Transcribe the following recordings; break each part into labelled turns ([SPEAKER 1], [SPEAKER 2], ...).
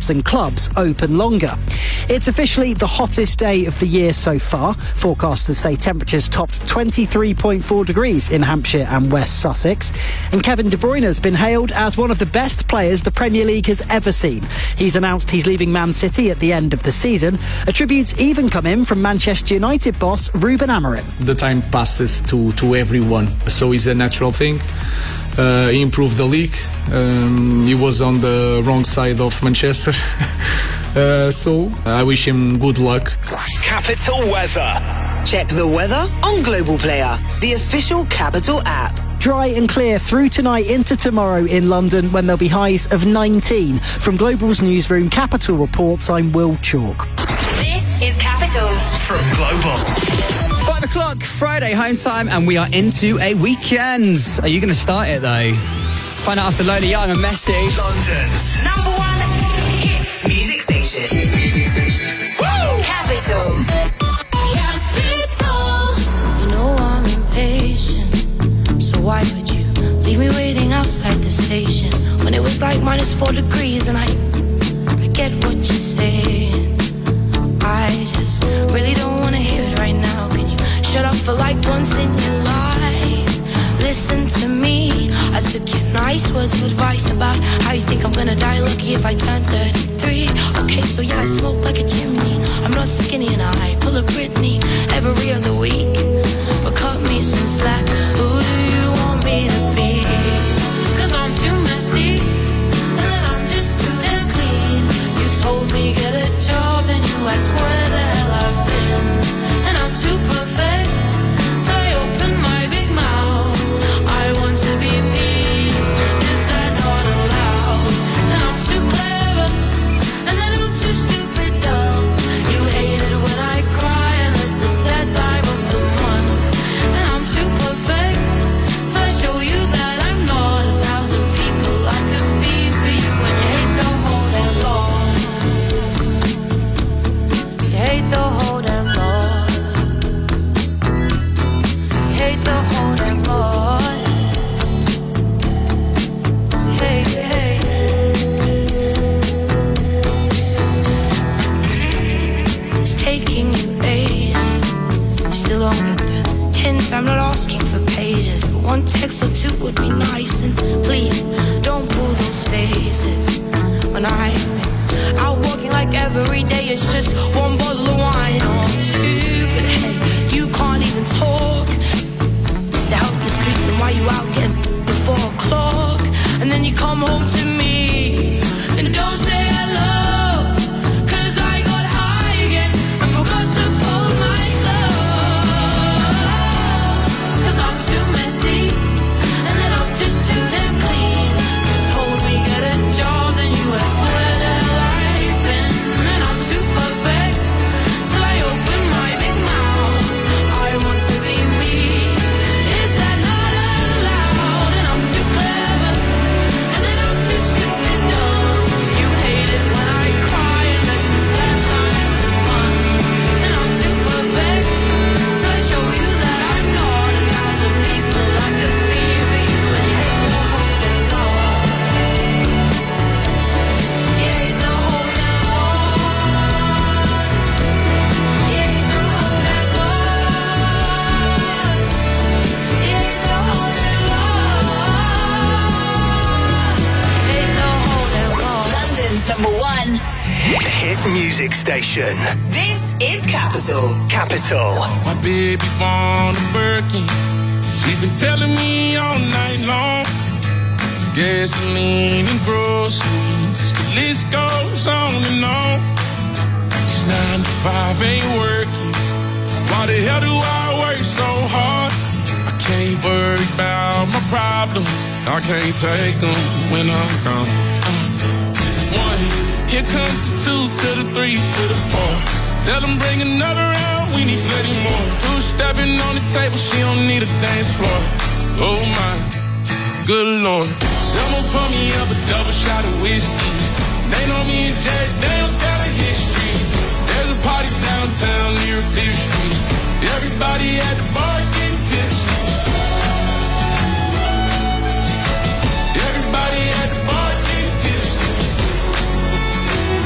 [SPEAKER 1] and clubs open longer. It's officially the hottest day of the year so far. Forecasters say temperatures topped 23.4 degrees in Hampshire and West Sussex. And Kevin De Bruyne has been hailed as one of the best players the Premier League has ever seen. He's announced he's leaving Man City at the end of the season. A tribute's even come in from Manchester United boss Ruben Amorim.
[SPEAKER 2] The time passes to everyone, so it's a natural thing. He improved the league. He was on the wrong side of Manchester. So I wish him good luck.
[SPEAKER 3] Capital Weather. Check the weather on Global Player, the official Capital app.
[SPEAKER 1] Dry and clear through tonight into tomorrow in London, when there'll be highs of 19. From Global's newsroom, Capital reports, I'm Will Chalk.
[SPEAKER 4] This is Capital
[SPEAKER 3] From Global.
[SPEAKER 5] 5 o'clock, Friday, home time, and we are into a weekend. Are you going to start it, though? Find out after Lola Young and Messi.
[SPEAKER 3] London's
[SPEAKER 4] #1 hit music station. Woo! Capital. Capital.
[SPEAKER 6] You know I'm impatient, so why would you leave me waiting outside the station when it was like -4 degrees? And I get what you're saying. I just really don't want to hear it right now. Can you shut up for like once in your life? Listen to me. I took your nice words of advice about how you think I'm gonna die lucky if I turn 33. Okay, so yeah, I smoke like a chimney. I'm not skinny and I pull a Britney every other week. But cut me some slack. Who do you want me to be? 'Cause I'm too messy, and then I'm just too damn clean. You told me get a job and you asked where the hell I've been. And I'm too perfect, so I open my big mouth. I want to be me. Is that not allowed? And I'm too clever, and then I'm too stupid dumb. You hate it when I cry, unless it's that time of the month. And I'm too perfect, so I show you that I'm not 1,000 people I could be for you. And you hate the whole damn lot. You hate the whole damn lot. You hate the whole damn lot. Hey, hey. It's taking you ages. You still don't get the hint. I'm not asking for pages, but one text or two would be nice. And please don't pull those faces when I'm out walking like every day. It's just one bottle of wine or two. But hey, you can't even talk just to help you sleep. Then why you out getting before 4 o'clock? And then you come home to me and don't say hello. 'Cause I got high again and forgot to fold my clothes. 'Cause I'm too messy, and then I'm just too damn clean. You told me get a job, then you asked where the hell I've been. And I'm too perfect, till I open my big mouth. I want to be me. Is that not allowed? And I'm too clever, and then I'm too stupid dumb. You hate it when I cry, unless it's that time of the month. And I'm too perfect, till I show you that I'm not 1,000 people I could be for you. And you hate the whole damn lot. You hate the whole damn lot. You hate the whole damn lot. You hate the whole damn lot. You hate the whole damn lot.
[SPEAKER 4] London's #1
[SPEAKER 3] hit music station.
[SPEAKER 4] This is Capital.
[SPEAKER 3] Capital.
[SPEAKER 7] My baby want a Birkin. She's been telling me all night long. Gasoline and groceries, the list goes on and on. It's 9 to 5, ain't working. Why the hell do I work so hard? I can't worry about my problems. I can't take them when I'm gone. 1, here comes the 2 to the 3 to the 4. Tell them bring another round, we need plenty more. 2 stepping on the table, she don't need a dance floor. Oh my, good Lord. Someone pour me up a double shot of whiskey. They know me and Jack Daniels got a history. There's a party downtown near 5th Street. Everybody at the bar getting tipsy. Everybody at the bar getting tipsy.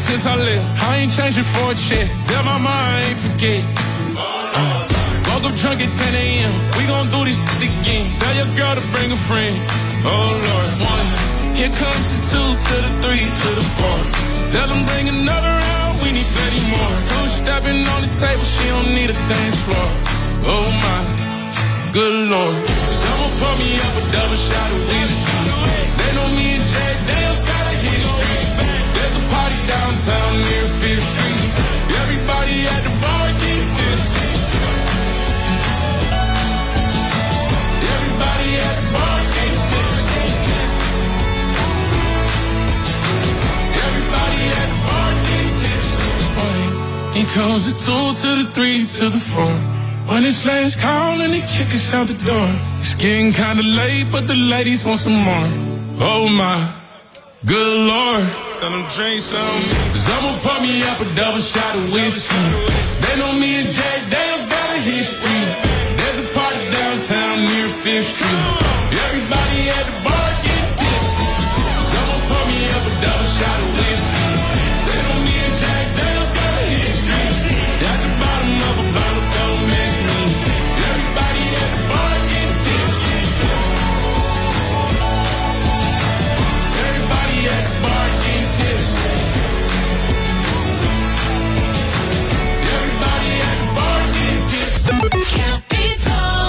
[SPEAKER 7] since I left. I ain't changing for a check. Tell my mom I ain't forget. Woke up drunk at 10 a.m. We gon' do this again. Tell your girl to bring a friend. Oh Lord, 1. Here comes the 2 to the 3 to the 4. Tell them bring another round. We need 30 more. 2 stepping on the table. She don't need a dance floor. Oh my, good Lord. Someone pour me up a double shot of whiskey. They know me and Jack Daniels got a history. There's a party downtown near 5th Street. Everybody at the bar getting tipsy. Everybody at the bar getting tipsy. Everybody at the bar getting tipsy. Here comes the 2 to the 3 to the 4. When it's last call and they kick us out the door. It's getting kinda late, but the ladies want some more. Oh my, good Lord. Tell them drink some. Someone pour me up a double shot of whiskey. They know me and Jack Daniels got a history. There's a party downtown near 5th Street. Everybody at the bar getting tipsy. Someone pour me up a double shot of whiskey. They know me and Jack Daniels got a history. At the bottom of a bottle, don't miss me. Everybody at the bar getting tipsy. Everybody at the bar getting tipsy. Everybody at the bar getting tipsy.
[SPEAKER 4] Capital.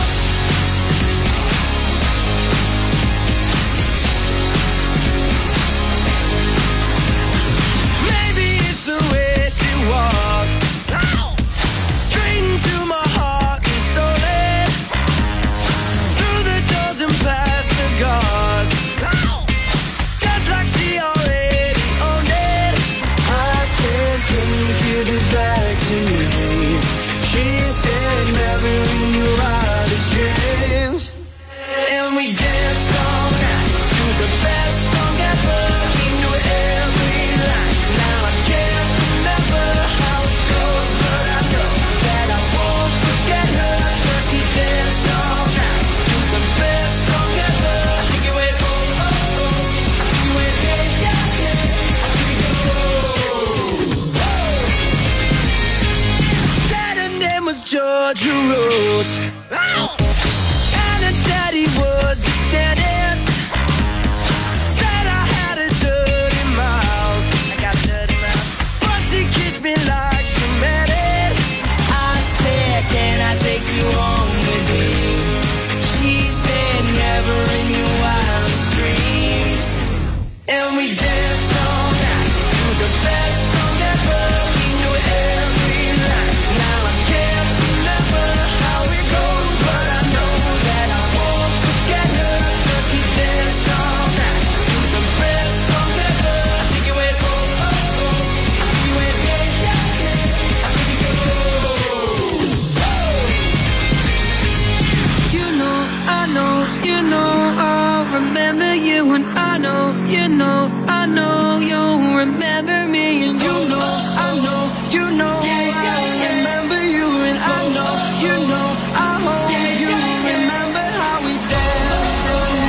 [SPEAKER 8] Maybe it's the way she walked straight into my heart and stole it through the doors and past the guards, just like she already owned it. I said, can you give it back to me? She said, never in your wildest dreams. And we danced all night to the best song ever. We knew every line. Now I can't remember how it goes, but I know that I won't forget her. 'Cause we danced all night to the best song ever. I think it went oh oh oh. I think it went yeah yeah yeah. I think it goes oh. Said her name was Georgia Rose. And her daddy was a dentist. Said I had a dirty mouth. I got a dirty mouth. But she kissed me like she meant it. I said, can I take you home with me? She said, never in your wildest dreams. And we danced all night to the best song ever. We knew every line. Now I can't remember how it goes, but I know that I won't forget her. 'Cause we danced all night to the best song ever. I think it went oh oh oh. I think it went yeah yeah yeah. I think it goes oh. You know, I know, you know, I'll remember you, and I know, you know, I know you'll remember me, and you know, I know, you know, I remember you, and I know, you know, I hope you remember how we danced,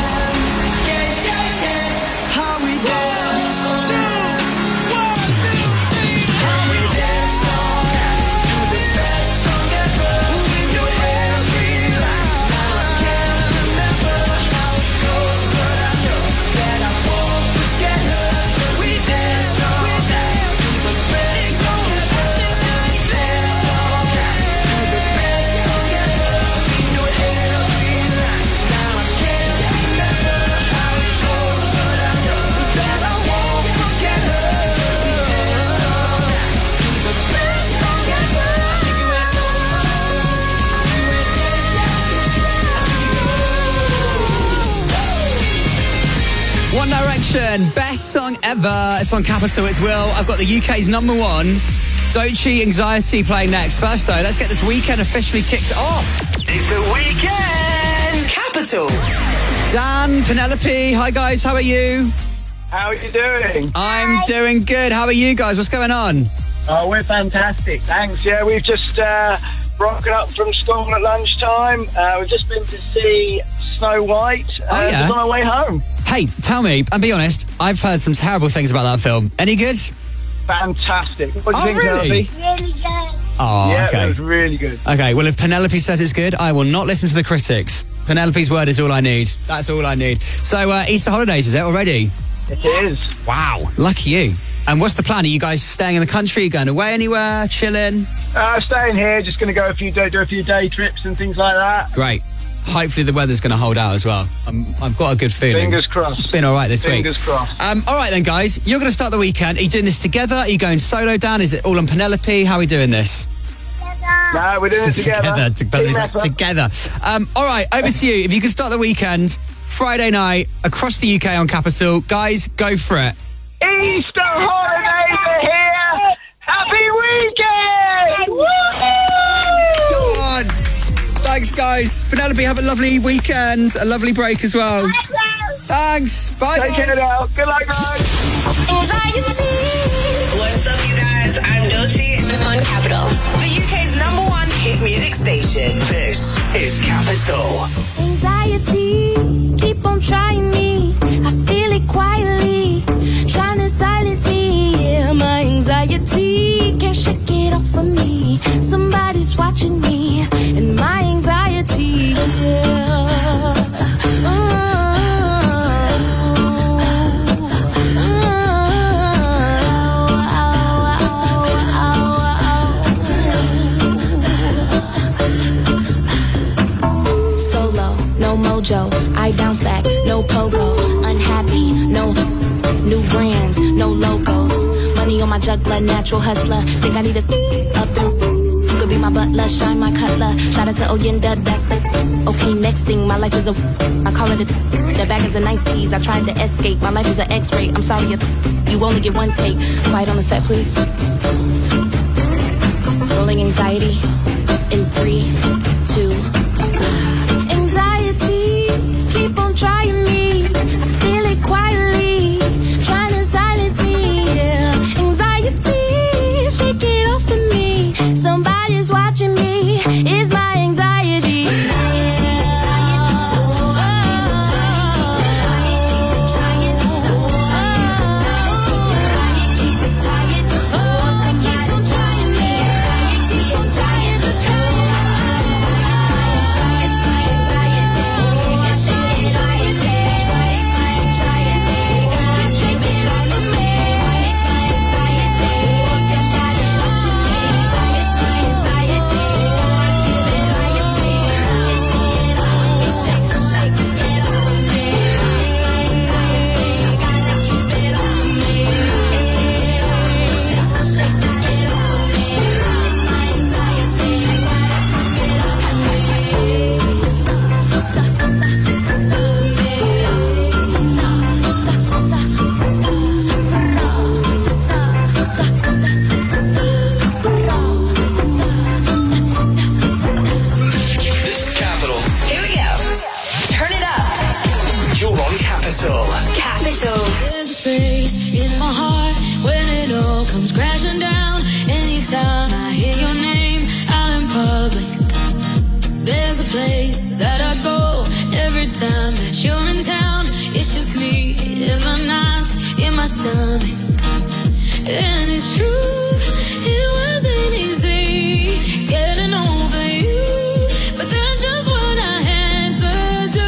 [SPEAKER 8] how we danced, 1, 2, 3, how we danced all night to the best song ever. We knew every line. Now I can't remember how it goes, but I know that I won't forget her. 'Cause we danced all night to the best song ever. We danced all night to the best song ever. We knew every line. Now I can't remember how it goes, but I know that I won't forget her. 'Cause we danced all night to the best song ever. I think it went oh oh oh. I think it went yeah yeah yeah. I think it goes oh.
[SPEAKER 5] One Direction, best song ever. It's on Capital, it's Will. I've got the UK's number 1, Doechii Anxiety, playing next. First though, let's get this weekend officially kicked off.
[SPEAKER 3] It's the weekend.
[SPEAKER 4] Capital.
[SPEAKER 5] Dan, Penelope, hi guys, how are you?
[SPEAKER 9] How are you doing?
[SPEAKER 5] I'm doing good. How are you guys? What's going on?
[SPEAKER 9] Oh, we're fantastic. Thanks. Yeah, we've just broken up from school at lunchtime. We've just been to see Snow White.
[SPEAKER 5] yeah?
[SPEAKER 9] On our way home.
[SPEAKER 5] Hey, tell me, and be honest, I've heard some terrible things about that film. Any good?
[SPEAKER 9] Fantastic. What do you think,
[SPEAKER 5] really?
[SPEAKER 9] Penelope?
[SPEAKER 6] Really good.
[SPEAKER 5] Oh,
[SPEAKER 9] Yeah,
[SPEAKER 5] okay.
[SPEAKER 9] it was really good.
[SPEAKER 5] Okay, well, if Penelope says it's good, I will not listen to the critics. Penelope's word is all I need. That's all I need. So, Easter holidays, is it already?
[SPEAKER 9] It is.
[SPEAKER 5] Wow. Lucky you. And what's the plan? Are you guys staying in the country? Going away anywhere? Chilling?
[SPEAKER 9] Staying here, just going to go do a few day trips and things like that.
[SPEAKER 5] Great. Hopefully the weather's going to hold out as well. I've got a good feeling.
[SPEAKER 9] Fingers crossed.
[SPEAKER 5] It's been all right this week.
[SPEAKER 9] Fingers crossed.
[SPEAKER 5] All right then, guys. You're going to start the weekend. Are you doing this together? Are you going solo, Dan? Is it all on Penelope? How are we doing this?
[SPEAKER 9] No, we're doing it together.
[SPEAKER 5] Together. All right, over to you. If you could start the weekend, Friday night, across the UK on Capital. Guys, go for it.
[SPEAKER 9] Easter holidays are here. Happy weekend! Woo!
[SPEAKER 5] Go on. Thanks, guys. Penelope, have a lovely weekend, a lovely break as well. Thanks. Bye,
[SPEAKER 9] Take
[SPEAKER 5] guys.
[SPEAKER 9] care now. Good luck, guys.
[SPEAKER 4] What's up, you guys? I'm Doechii on Capital, the UK's #1 hit music station.
[SPEAKER 3] This is Capital.
[SPEAKER 6] Anxiety, keep on trying me. I feel it quietly, trying to silence me. Yeah, my anxiety can't shake it off of me. Somebody's watching me, and my anxiety. Solo, no mojo. I bounce back, no pogo. Unhappy, no new brands, no logos. Money on my juggler, natural hustler. Think I need a up and you could be my butler, shine my cutler. Shout out to Oyenda, that's the okay. Next thing, my life is a I call it a the bag is a nice tease. I tried to escape, my life is an X-ray. I'm sorry, you only get one take. Quiet on the set, please. Rolling anxiety in 3, 2. Anxiety, keep on trying me. I feel it quietly, trying to silence me. Yeah. Anxiety, shake it off of me. Somebody's watching me. It's my anxiety.
[SPEAKER 4] Capital.
[SPEAKER 6] There's a space in my heart when it all comes crashing down. Anytime I hear your name out in public, there's a place that I go every time that you're in town. It's just me in my nights, in my stomach. And it's true, it wasn't easy getting over you, but that's just what I had to do.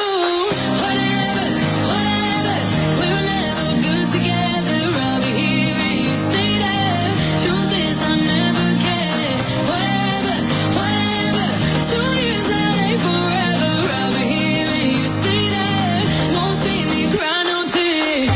[SPEAKER 6] Whatever, we were never good together. I'll be here and you stay there. Truth is I never cared. Whatever, 2 years that ain't forever. I'll be here and you stay there. Won't see me cry no tears.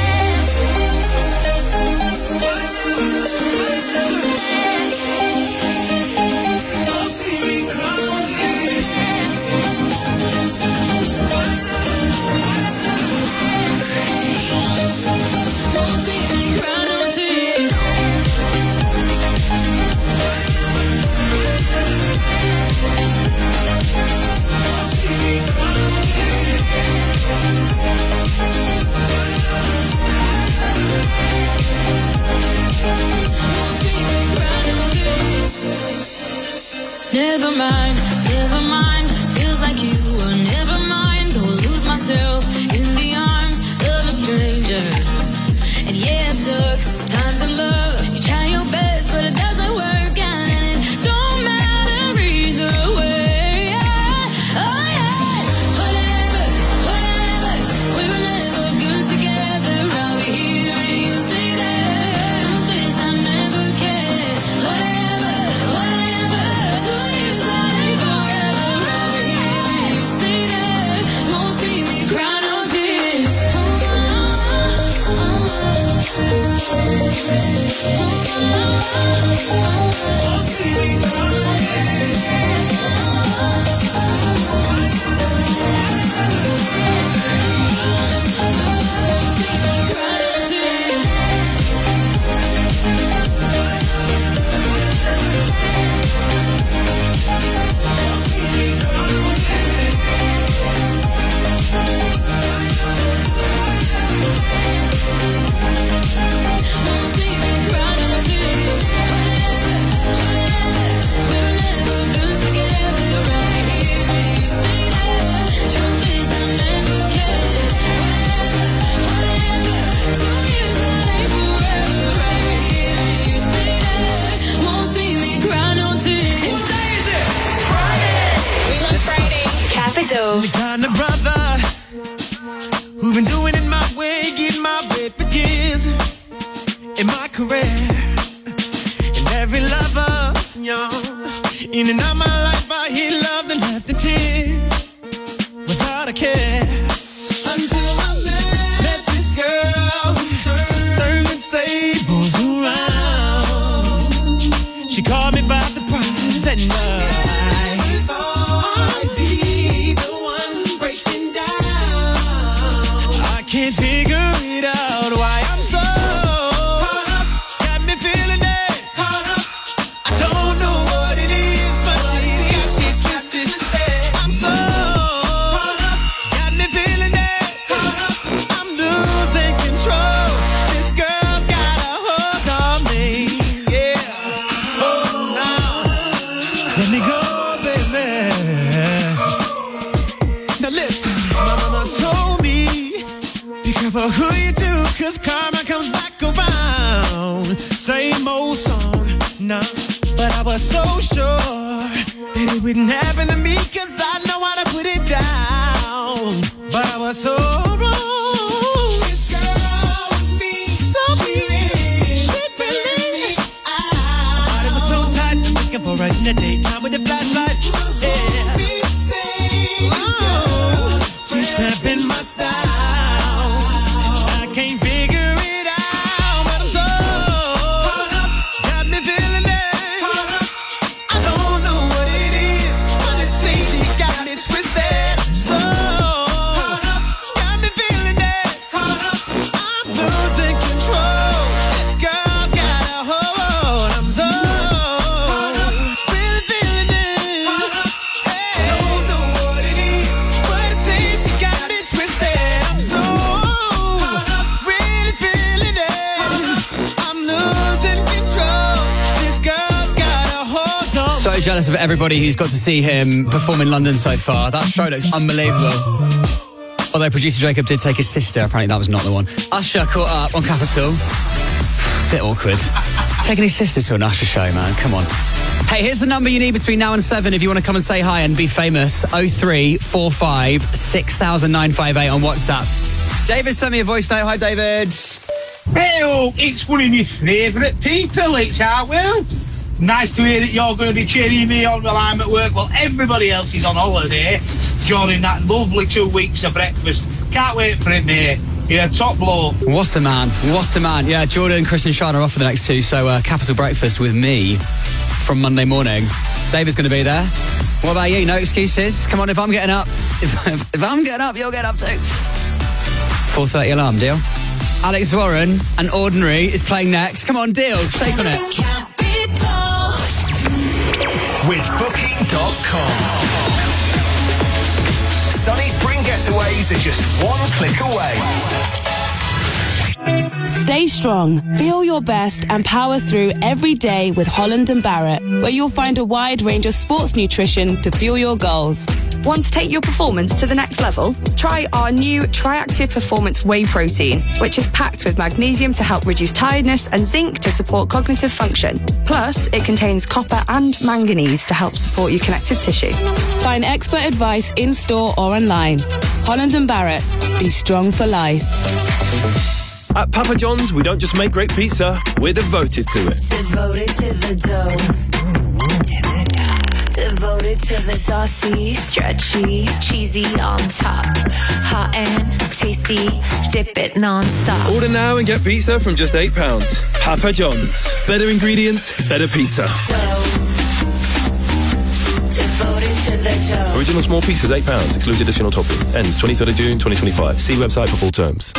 [SPEAKER 6] Never mind, feels like you were never mind. Go lose myself in the arms of a stranger. And yeah, it took some time to love
[SPEAKER 8] The kind of brother who've been doing it my way, getting my way for years in my career. And every lover, in and out my life, I hear love and left in tears without a care. Until I met this girl, turned and tables around. She caught me by surprise and can't figure it out why I'm so caught up, got me feeling it, caught up. I don't know what it is, but she's got shit twisted. I'm so caught up, got me feeling it, caught up. I'm losing control. This girl's got a hold on me, yeah. Oh no, let me go, baby. Now listen, my mama told me, be careful who you do, cause karma comes back around. Same old song, nah. But I was so sure that it wouldn't happen to me, cause I know how to put it down. But I was so wrong. This girl with me, so she's really out. My body was so tight, I'm looking for her in the daytime with the flashlight. Yeah. Oh, she's cramping my style. Can't figure it out, but I'm so caught up, got me feeling it. I don't know what it is, but it seems she's got me twisted. So caught up, got me feeling it. I'm losing control. This girl's got a hold. I'm so really feeling it. Hey, I don't know what it is, but it seems she got me twisted. I'm so
[SPEAKER 5] so jealous of everybody who's got to see him perform in London so far. That show looks unbelievable. Although producer Jacob did take his sister, apparently that was not the one. Usher caught up on Capital. Bit awkward. Taking his sister to an Usher show, man. Come on. Hey, here's the number you need between now and 7 if you want to come and say hi and be famous. 0345 6958 on WhatsApp. David sent me a voice note. Hi, David.
[SPEAKER 10] Hey, it's one of my favourite people. It's our world. Nice to hear that you're going to be cheering me on while I'm at work while everybody else is on holiday during that lovely 2 weeks of breakfast. Can't wait for it, mate. You're a top bloke.
[SPEAKER 5] What a man. What a man. Yeah, Jordan, Chris and Sean are off for the next 2, so Capital Breakfast with me from Monday morning. David's going to be there. What about you? No excuses? Come on, if I'm getting up, if I'm getting up, you'll get up too. 4:30 alarm, deal? Alex Warren and Ordinary is playing next. Come on, deal. Shake on it.
[SPEAKER 11] With Booking.com. Sunny spring getaways are just one click away.
[SPEAKER 12] Stay strong, feel your best and power through every day with Holland & Barrett, where you'll find a wide range of sports nutrition to fuel your goals.
[SPEAKER 13] Want to take your performance to the next level? Try our new Triactive Performance Whey Protein, which is packed with magnesium to help reduce tiredness and zinc to support cognitive function. Plus, it contains copper and manganese to help support your connective tissue.
[SPEAKER 12] Find expert advice in-store or online. Holland & Barrett. Be strong for life.
[SPEAKER 14] At Papa John's, we don't just make great pizza, we're devoted to it.
[SPEAKER 6] Devoted to the dough. Devoted to the saucy, stretchy, cheesy on top. Hot and tasty,
[SPEAKER 15] dip it non-stop.
[SPEAKER 14] Order now and get pizza from just £8. Papa John's. Better ingredients, better pizza. Original small pizzas, £8. Excludes additional toppings. Ends 23rd of June 2025. See website for full terms.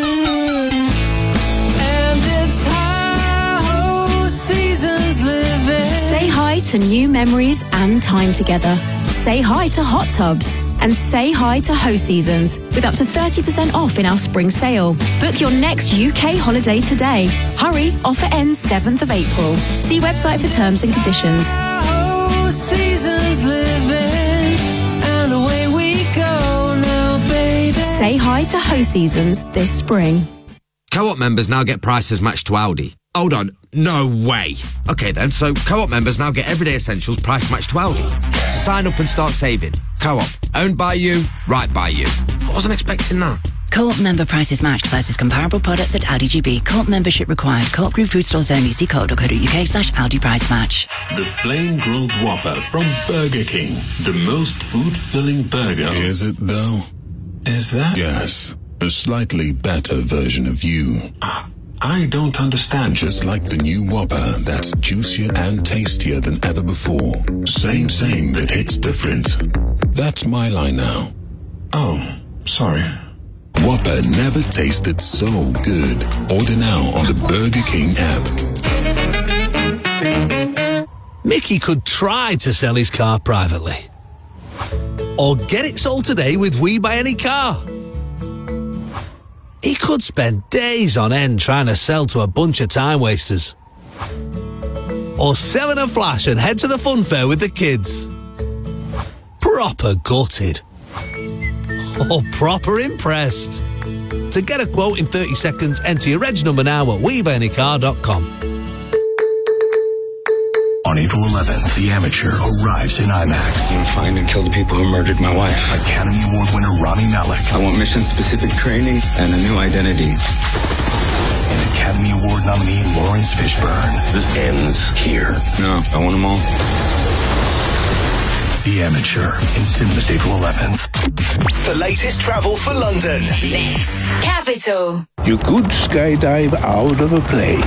[SPEAKER 8] And it's how seasons living.
[SPEAKER 16] Say hi to new memories and time together. Say hi to hot tubs. And say hi to Ho Seasons with up to 30% off in our spring sale. Book your next UK holiday today. Hurry, offer ends 7th of April. See website for terms and conditions.
[SPEAKER 8] How seasons living, and away we go now, baby.
[SPEAKER 16] Say hi to Ho Seasons this spring.
[SPEAKER 17] Co-op members now get prices matched to Aldi. Hold on, no way. Okay then, so Co-op members now get everyday essentials price matched to Aldi. So sign up and start saving. Co-op, owned by you, right by you. I wasn't expecting that.
[SPEAKER 18] Co-op member prices matched versus comparable products at Aldi GB. Co-op membership required. Co-op Group food stores only. See co.co.uk/Aldi price match.
[SPEAKER 19] The Flame Grilled Whopper from Burger King. The most food-filling burger.
[SPEAKER 20] Is it though?
[SPEAKER 19] Is that?
[SPEAKER 20] Yes. A slightly better version of you.
[SPEAKER 19] I don't understand.
[SPEAKER 20] Just like the new Whopper that's juicier and tastier than ever before. Same, but hits different. That's my line now.
[SPEAKER 19] Oh, sorry.
[SPEAKER 20] Whopper never tasted so good. Order now on the Burger King app.
[SPEAKER 21] Mickey could try to sell his car privately. Or get it sold today with We Buy Any Car. He could spend days on end trying to sell to a bunch of time wasters. Or sell in a flash and head to the fun fair with the kids. Proper gutted. Or proper impressed. To get a quote in 30 seconds, enter your reg number now at WeBuyAnyCar.com.
[SPEAKER 11] On April 11th, The Amateur arrives in IMAX.
[SPEAKER 22] I'm going to find and kill the people who murdered my wife.
[SPEAKER 11] Academy Award winner Rami Malek.
[SPEAKER 22] I want mission-specific training and a new identity.
[SPEAKER 11] And Academy Award nominee Lawrence Fishburne. This ends here.
[SPEAKER 22] No, I want them all.
[SPEAKER 11] The Amateur in cinemas April 11th.
[SPEAKER 3] The latest travel for London.
[SPEAKER 15] Next, Capital.
[SPEAKER 23] You could skydive out of a plane.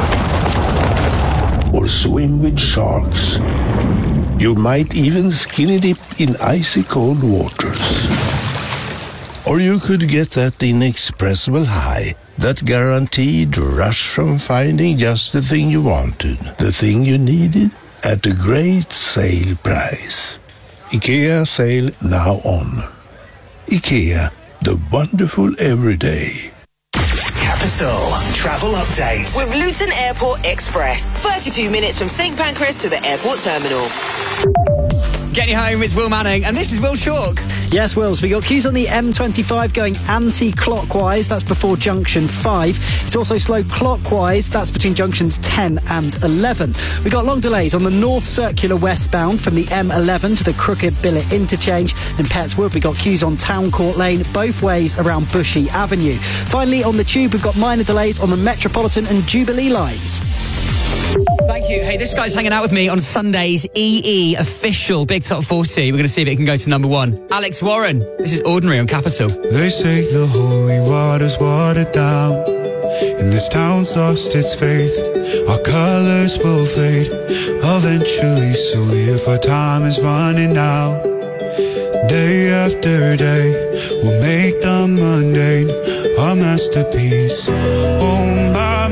[SPEAKER 23] Or swim with sharks. You might even skinny dip in icy cold waters. Or you could get that inexpressible high, that guaranteed rush from finding just the thing you wanted, the thing you needed, at a great sale price. IKEA sale now on. IKEA, the wonderful everyday.
[SPEAKER 3] Capital Travel Update
[SPEAKER 4] with Luton Airport Express. 32 minutes from St Pancras to the airport terminal.
[SPEAKER 5] Getting home, it's Will Manning, and this is Will Chalk.
[SPEAKER 1] Yes, Wills, we got queues on the M25 going anti-clockwise. That's before junction 5. It's also slow clockwise. That's between junctions 10 and 11. We got long delays on the North Circular westbound from the M11 to the Crooked Billet interchange. In Pettswood, we got queues on Town Court Lane, both ways around Bushy Avenue. Finally, on the Tube, we've got minor delays on the Metropolitan and Jubilee lines.
[SPEAKER 5] Thank you. Hey, this guy's hanging out with me on Sunday's EE official Big Top 40. We're going to see if it can go to number 1. Alex Warren. This is Ordinary on Capital.
[SPEAKER 24] They say the holy water's watered down, and this town's lost its faith. Our colours will fade eventually, so if our time is running out, day after day, we'll make the mundane our masterpiece. Oh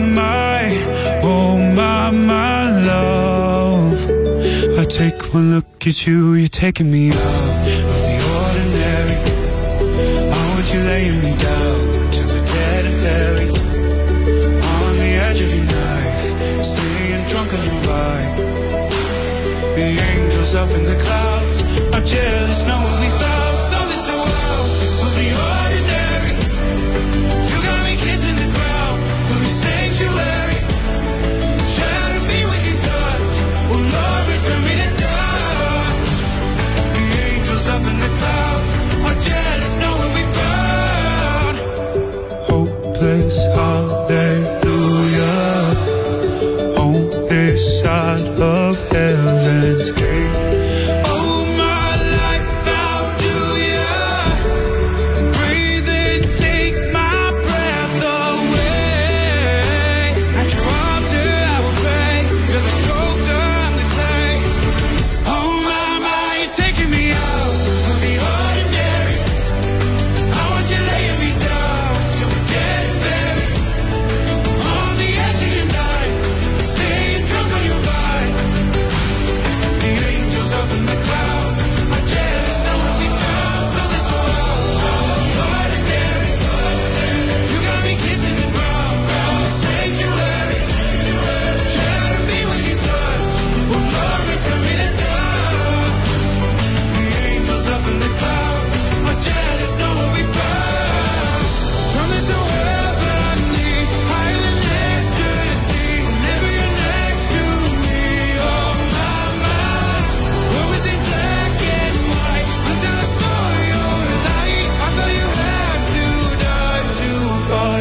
[SPEAKER 24] my love, I take one look at you, you're taking me out of the ordinary. I want you laying me down to the dead and buried, on the edge of your knife, staying drunk on the vibe. The angels up in the clouds are jealous knowing we found something so wild of the ordinary. You got me kissing the ground of your sanctuary. Shatter me with your touch, oh Lord, return me to dust. The angels up in the clouds are jealous knowing we found hopeless hallelujah on this side of heaven's gate.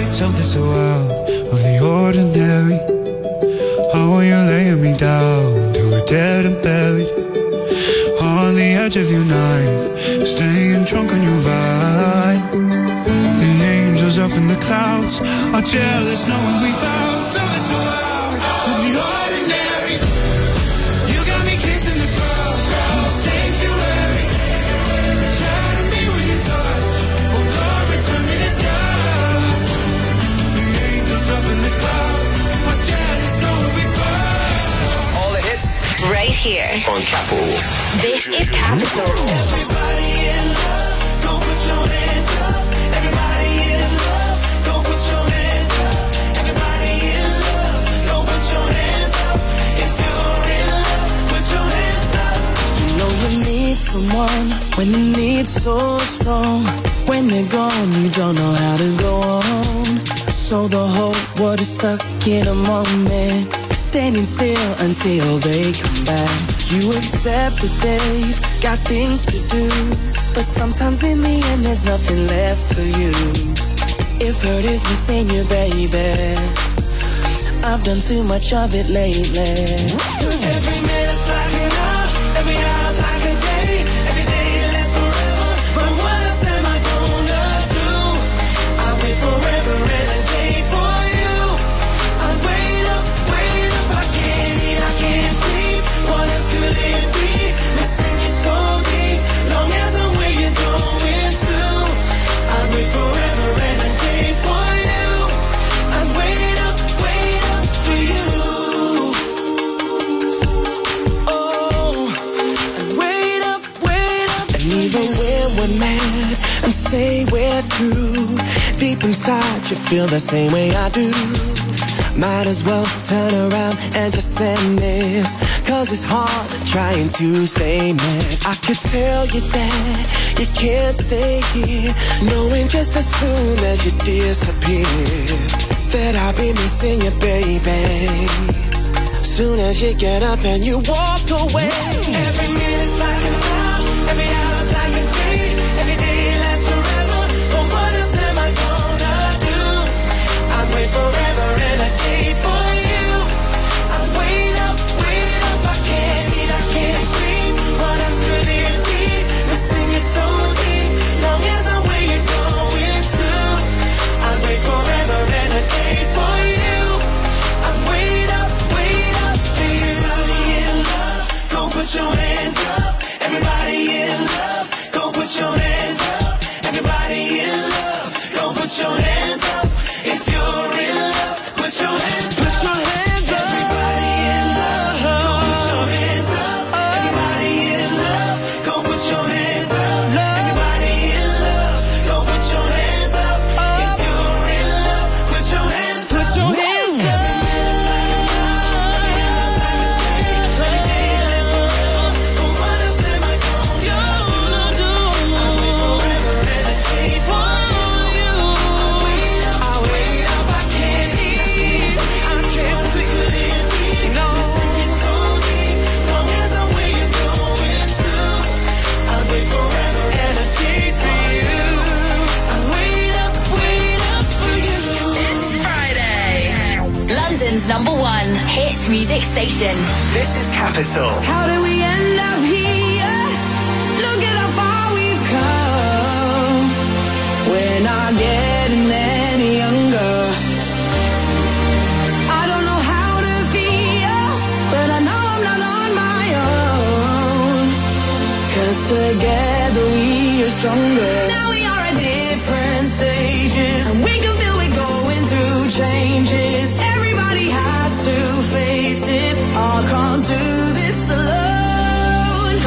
[SPEAKER 24] something so out of the ordinary. How are you laying me down to a dead and buried on the edge of your night, staying drunk on your vine. The angels up in the clouds are jealous knowing we found something so out of the ordinary. You got me kissing the ground, the sanctuary, trying to be with your touch. Oh Lord, return me to dust. The angels up in the clouds are jealous knowing we found.
[SPEAKER 4] All the hits right here
[SPEAKER 11] On Capital.
[SPEAKER 4] This is Capital.
[SPEAKER 8] Everybody in love, go put your hands up. Everybody in love, go put your hands up. Everybody in love, go put your hands up. If you're in love, put your hands up.
[SPEAKER 6] You know you need someone when the need's so strong. When they're gone, you don't know how to go on. So the whole world is stuck in a moment, standing still until they come back. You accept that they've got things to do, but sometimes in the end there's nothing left for you. If hurt is missing you, baby, I've done too much of it lately.
[SPEAKER 8] 'Cause every minute's like an hour, every hour's like a day, every day lasts forever. But what else am I gonna do? I'll wait forever and a day for you. I'll wait up, I can't eat, I can't sleep. What else could it be? Missing you so deep, long as I'm where you're going to. I'll wait forever and a day for you. I'll wait up for you. Oh, and wait up.
[SPEAKER 6] And even when we're mad and say we're through, deep inside you feel the same way I do. Might as well turn around and just send this, 'cause it's hard trying to stay mad. I could tell you that you can't stay here, knowing just as soon as you disappear that I'll be missing you, baby. Soon as you get up and you walk away.
[SPEAKER 8] Every minute's like an hour, every hour's like a day, every day lasts forever. But what else am I gonna do? I'll wait forever and a day for you. I'll wait up, I can't eat, I can't sleep. What else could it be? Missing you so deep, long as I'm where you're going to. I'll wait forever and a day for you. I'll wait up for you. Everybody in love, go put your hands up. Everybody in love, go put your hands up. Everybody in love, go put your hands up. If you're in love, put your hands up. Everybody in love, go put your hands up. Everybody in love, go put your hands up. Everybody in love, go put your hands up. If you're in love, put your hands up. Put your hands up.
[SPEAKER 15] London's #1 hit music station.
[SPEAKER 3] This is Capital.
[SPEAKER 6] How did we end up here? Look at how far we've come. We're not getting any younger. I don't know how to feel, but I know I'm not on my own. 'Cause together we are stronger. Now we are at different stages, and we can feel we're going through changes. Everybody has to face it. I can't do this alone.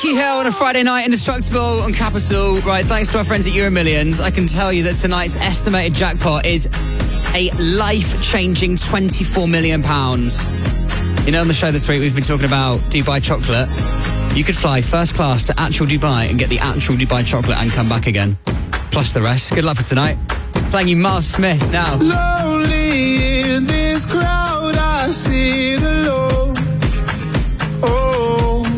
[SPEAKER 5] Becky Hill on a Friday night, Indestructible on Capital. Right, thanks to our friends at Euro Millions, I can tell you that tonight's estimated jackpot is a life-changing £24 million. You know, on the show this week, we've been talking about Dubai chocolate. You could fly first class to actual Dubai and get the actual Dubai chocolate and come back again. Plus the rest. Good luck for tonight. Playing you Miles Smith now.
[SPEAKER 24] Lonely in this crowd, I sit alone. Oh,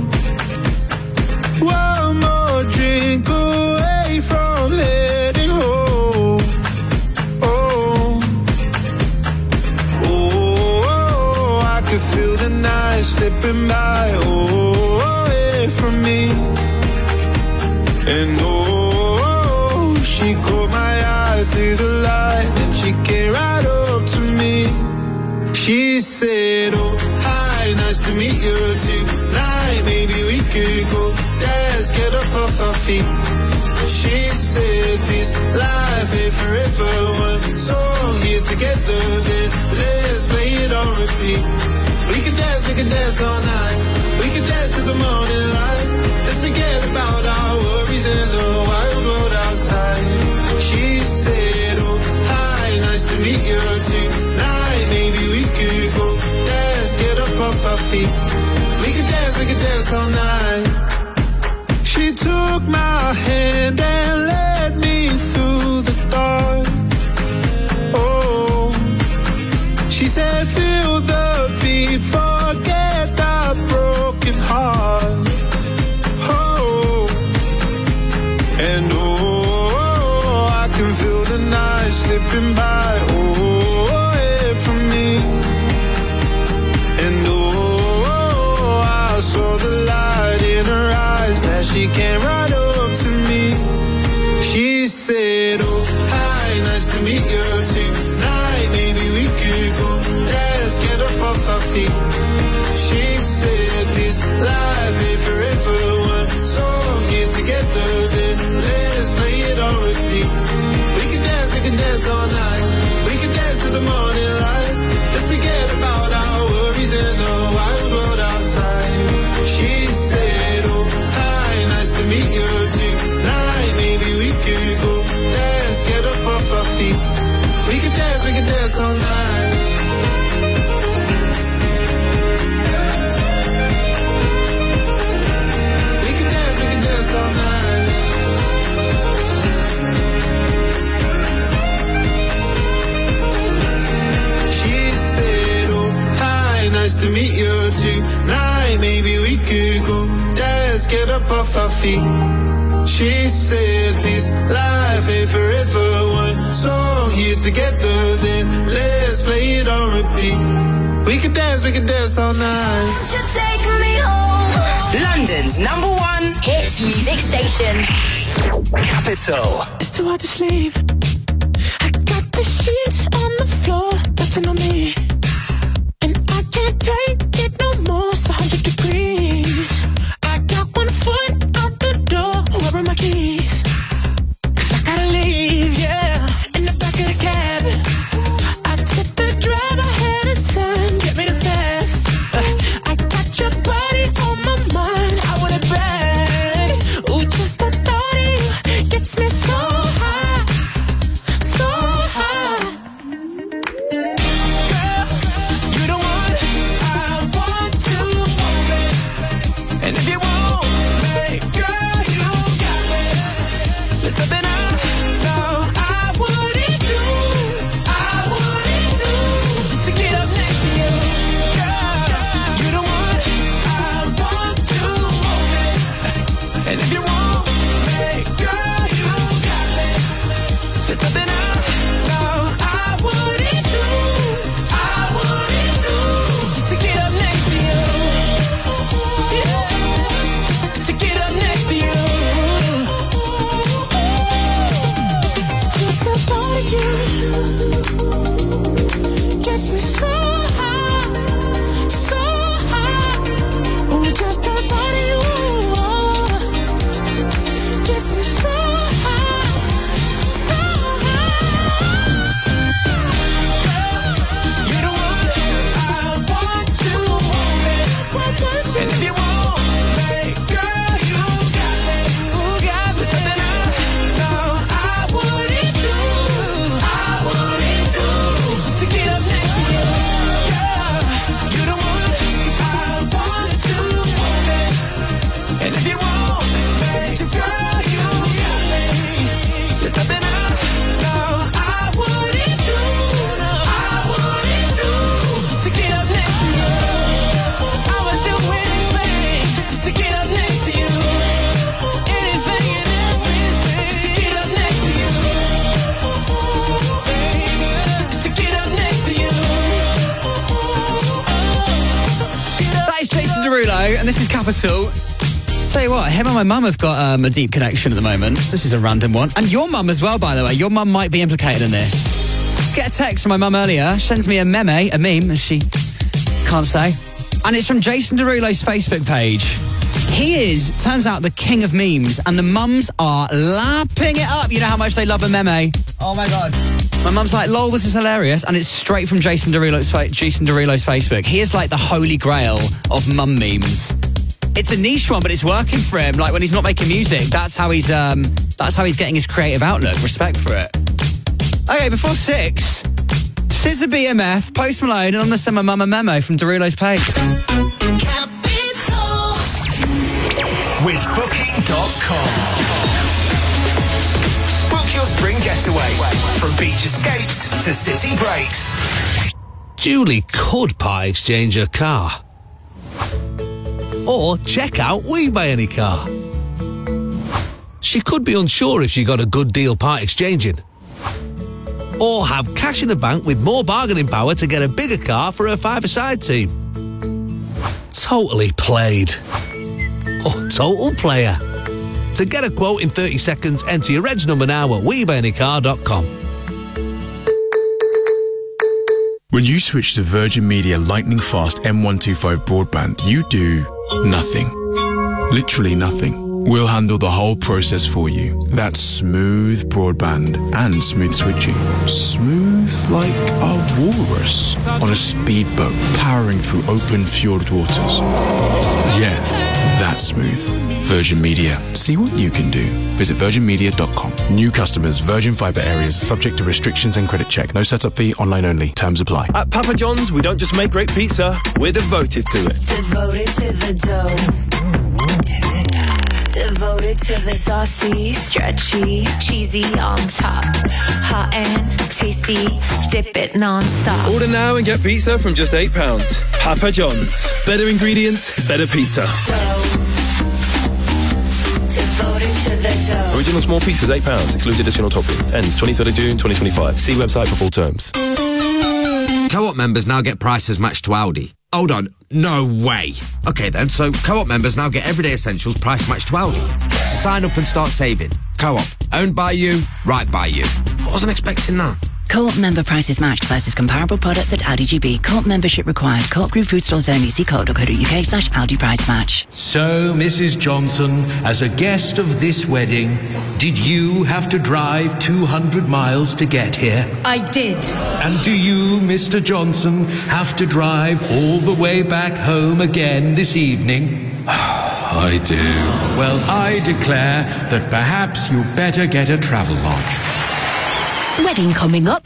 [SPEAKER 24] one more drink away from heading home. Oh, I can feel the night slipping by. Away from me. And she caught my eye through the light and she came right up to me. She said, oh, hi, nice to meet you tonight. Maybe we could go dance, get up off our feet. She said, this life ain't forever. One song here together, then let's play it on repeat. We can dance all night. We can dance to the morning light. Let's forget about our worries and the wild world outside. She said, oh, hi, nice to meet you tonight. Maybe we could go dance, get up off our feet. We can dance all night. She took my hand and led me through the dark. Oh, she said, feel the beat, forget that broken heart. Oh, and I can feel the night slipping by, away from me. And I saw the light in her eyes, glad she came right up to me. She said, oh, hi, nice to meet you tonight. Maybe we could go dance, get up off our feet. She said, this life ain't forever. One song here together, then let's play it on repeat. We can dance all night. We can dance to the morning light. Let's forget about our worries and the wild world outside. She said, oh, hi, nice to meet you tonight. Maybe we could go dance, get up off our feet. We can dance all night. We can dance all night. She said, oh, hi, nice to meet you tonight. Maybe we could go dance, get up off our feet. She said, this life ain't forever. One song here together, then let's play it on repeat. We can dance all night.
[SPEAKER 15] You take me home.
[SPEAKER 4] London's #1
[SPEAKER 15] hit music station.
[SPEAKER 3] Capital.
[SPEAKER 24] It's too hard to sleep. I got the sheets on the floor, nothing on me. And I can't take it no more, it's 100 degrees. I got one foot out the door, where are my keys? 'Cause I gotta leave, yeah. In the back of the cab, I tip the driver ahead of time, get me the fast. I got your body on my mind, I want it bad. Ooh, just the thought of you gets me so high, so high.
[SPEAKER 5] Derulo, and this is Capital. Tell you what, him and my mum have got a deep connection at the moment. This is a random one. And your mum as well, by the way. Your mum might be implicated in this. Get a text from my mum earlier. She sends me a meme, as she can't say. And it's from Jason Derulo's Facebook page. He is, turns out, the king of memes, and the mums are lapping it up. You know how much they love a meme. Oh my God. My mum's like, lol, this is hilarious, and it's straight from Jason Derulo's Facebook. He is like the holy grail of mum memes. It's a niche one, but it's working for him. Like when he's not making music, that's how he's getting his creative outlook. Respect for it. Okay, before 6, SZA BMF, Post Malone, and on the Summer Mama Memo from Derulo's page.
[SPEAKER 11] With Booking.com. Book your spring getaway from beach escapes to city breaks.
[SPEAKER 21] Julie could part exchange her car. Or check out We Buy Any Car. She could be unsure if she got a good deal part exchanging. Or have cash in the bank with more bargaining power to get a bigger car for her five-a-side team. Totally played. Or total player. To get a quote in 30 seconds, enter your reg number now at WeBuyAnyCar.com.
[SPEAKER 2] When you switch to Virgin Media Lightning Fast M125 broadband, you do nothing. Literally nothing. We'll handle the whole process for you. That's smooth broadband and smooth switching. Smooth like a walrus on a speedboat powering through open fjord waters. Yeah, that's smooth. Virgin Media. See what you can do. Visit virginmedia.com. New customers, Virgin Fibre areas, subject to restrictions and credit check. No setup fee, online only. Terms apply.
[SPEAKER 14] At Papa John's, we don't just make great pizza, we're devoted to it.
[SPEAKER 6] Devoted to the dough. Devoted to the saucy, stretchy, cheesy on top. Hot and tasty, dip it non-stop.
[SPEAKER 14] Order now and get pizza from just £8. Papa John's. Better ingredients, better pizza.
[SPEAKER 6] Devoted to the dough.
[SPEAKER 14] Original small pizzas, £8. Excludes additional toppings. Ends 23rd of June 2025. See website for full terms.
[SPEAKER 17] Co-op members now get prices matched to Aldi. Hold on, no way. Okay then, so Co-op members now get everyday essentials price matched to Aldi. So sign up and start saving. Co-op, owned by you, right by you. I wasn't expecting that.
[SPEAKER 18] Co-op member prices matched versus comparable products at Aldi GB. Co-op membership required. Co-op group food stores only. See co.co.uk/Aldi price match.
[SPEAKER 7] So, Mrs. Johnson, as a guest of this wedding, did you have to drive 200 miles to get here?
[SPEAKER 9] I did.
[SPEAKER 7] And do you, Mr. Johnson, have to drive all the way back home again this evening?
[SPEAKER 19] I do.
[SPEAKER 7] Well, I declare that perhaps you better get a travel lodge.
[SPEAKER 9] Wedding coming up.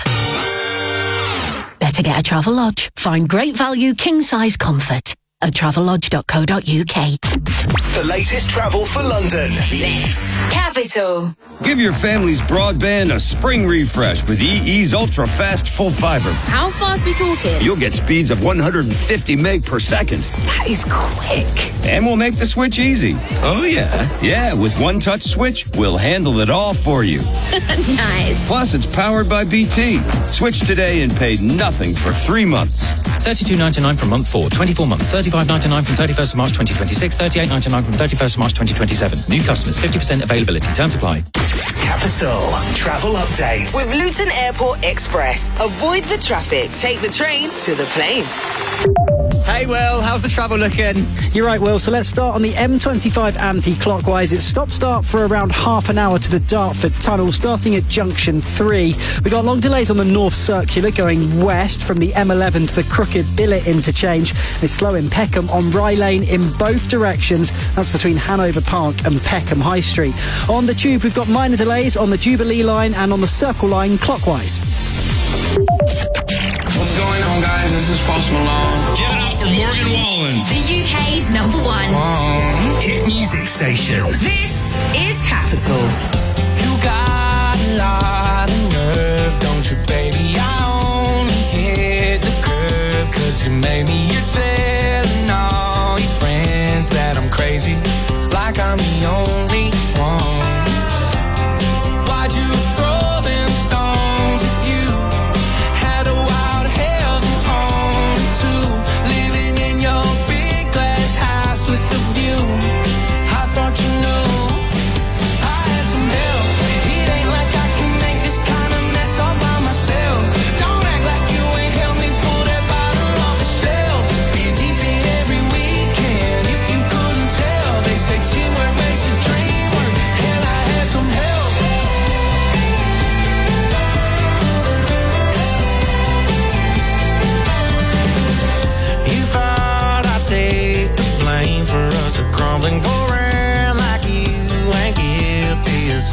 [SPEAKER 9] Better get a travel lodge. Find great value, king-size comfort at travellodge.co.uk.
[SPEAKER 11] The latest travel for London.
[SPEAKER 15] Next, Capital.
[SPEAKER 10] Give your family's broadband a spring refresh with EE's ultra-fast full fiber.
[SPEAKER 15] How fast we talking?
[SPEAKER 10] You'll get speeds of 150 meg per second.
[SPEAKER 15] That is quick.
[SPEAKER 10] And we'll make the switch easy. Oh, yeah. Yeah, with One Touch Switch, we'll handle it all for you.
[SPEAKER 15] Nice.
[SPEAKER 10] Plus, it's powered by BT. Switch today and pay nothing for 3 months.
[SPEAKER 25] $32.99 from month 4, 24 months, $35.99 from 31st of March 2026, $38.99 from 31st of March 2027. New customers, 50% availability. Terms apply.
[SPEAKER 11] Capital Travel Update.
[SPEAKER 3] With Luton Airport Express. Avoid the traffic. Take the train to the plane.
[SPEAKER 5] Hey, Will, how's the travel looking?
[SPEAKER 1] You're right, Will. So let's start on the M25 anti-clockwise. It's stop-start for around half an hour to the Dartford Tunnel, starting at Junction 3. We got long delays on the North Circular going west from the M11 to the Crooked Billet interchange. It's slow in Peckham on Rye Lane in both directions. That's between Hanover Park and Peckham High Street. On the Tube, we've got minor delays on the Jubilee line and on the Circle line clockwise.
[SPEAKER 26] What's going on, guys? This is Post Malone.
[SPEAKER 15] Give it up for Morgan Wallen. The UK's number one
[SPEAKER 11] hit music station.
[SPEAKER 3] This is Capital.
[SPEAKER 8] You got a lot of nerve, don't you, baby? I only hit the curb 'cause you made me. You're telling all your friends that I'm crazy, like I'm the only one. Why'd you throw them stones if you had a wild heaven on too? Living in your big glass house.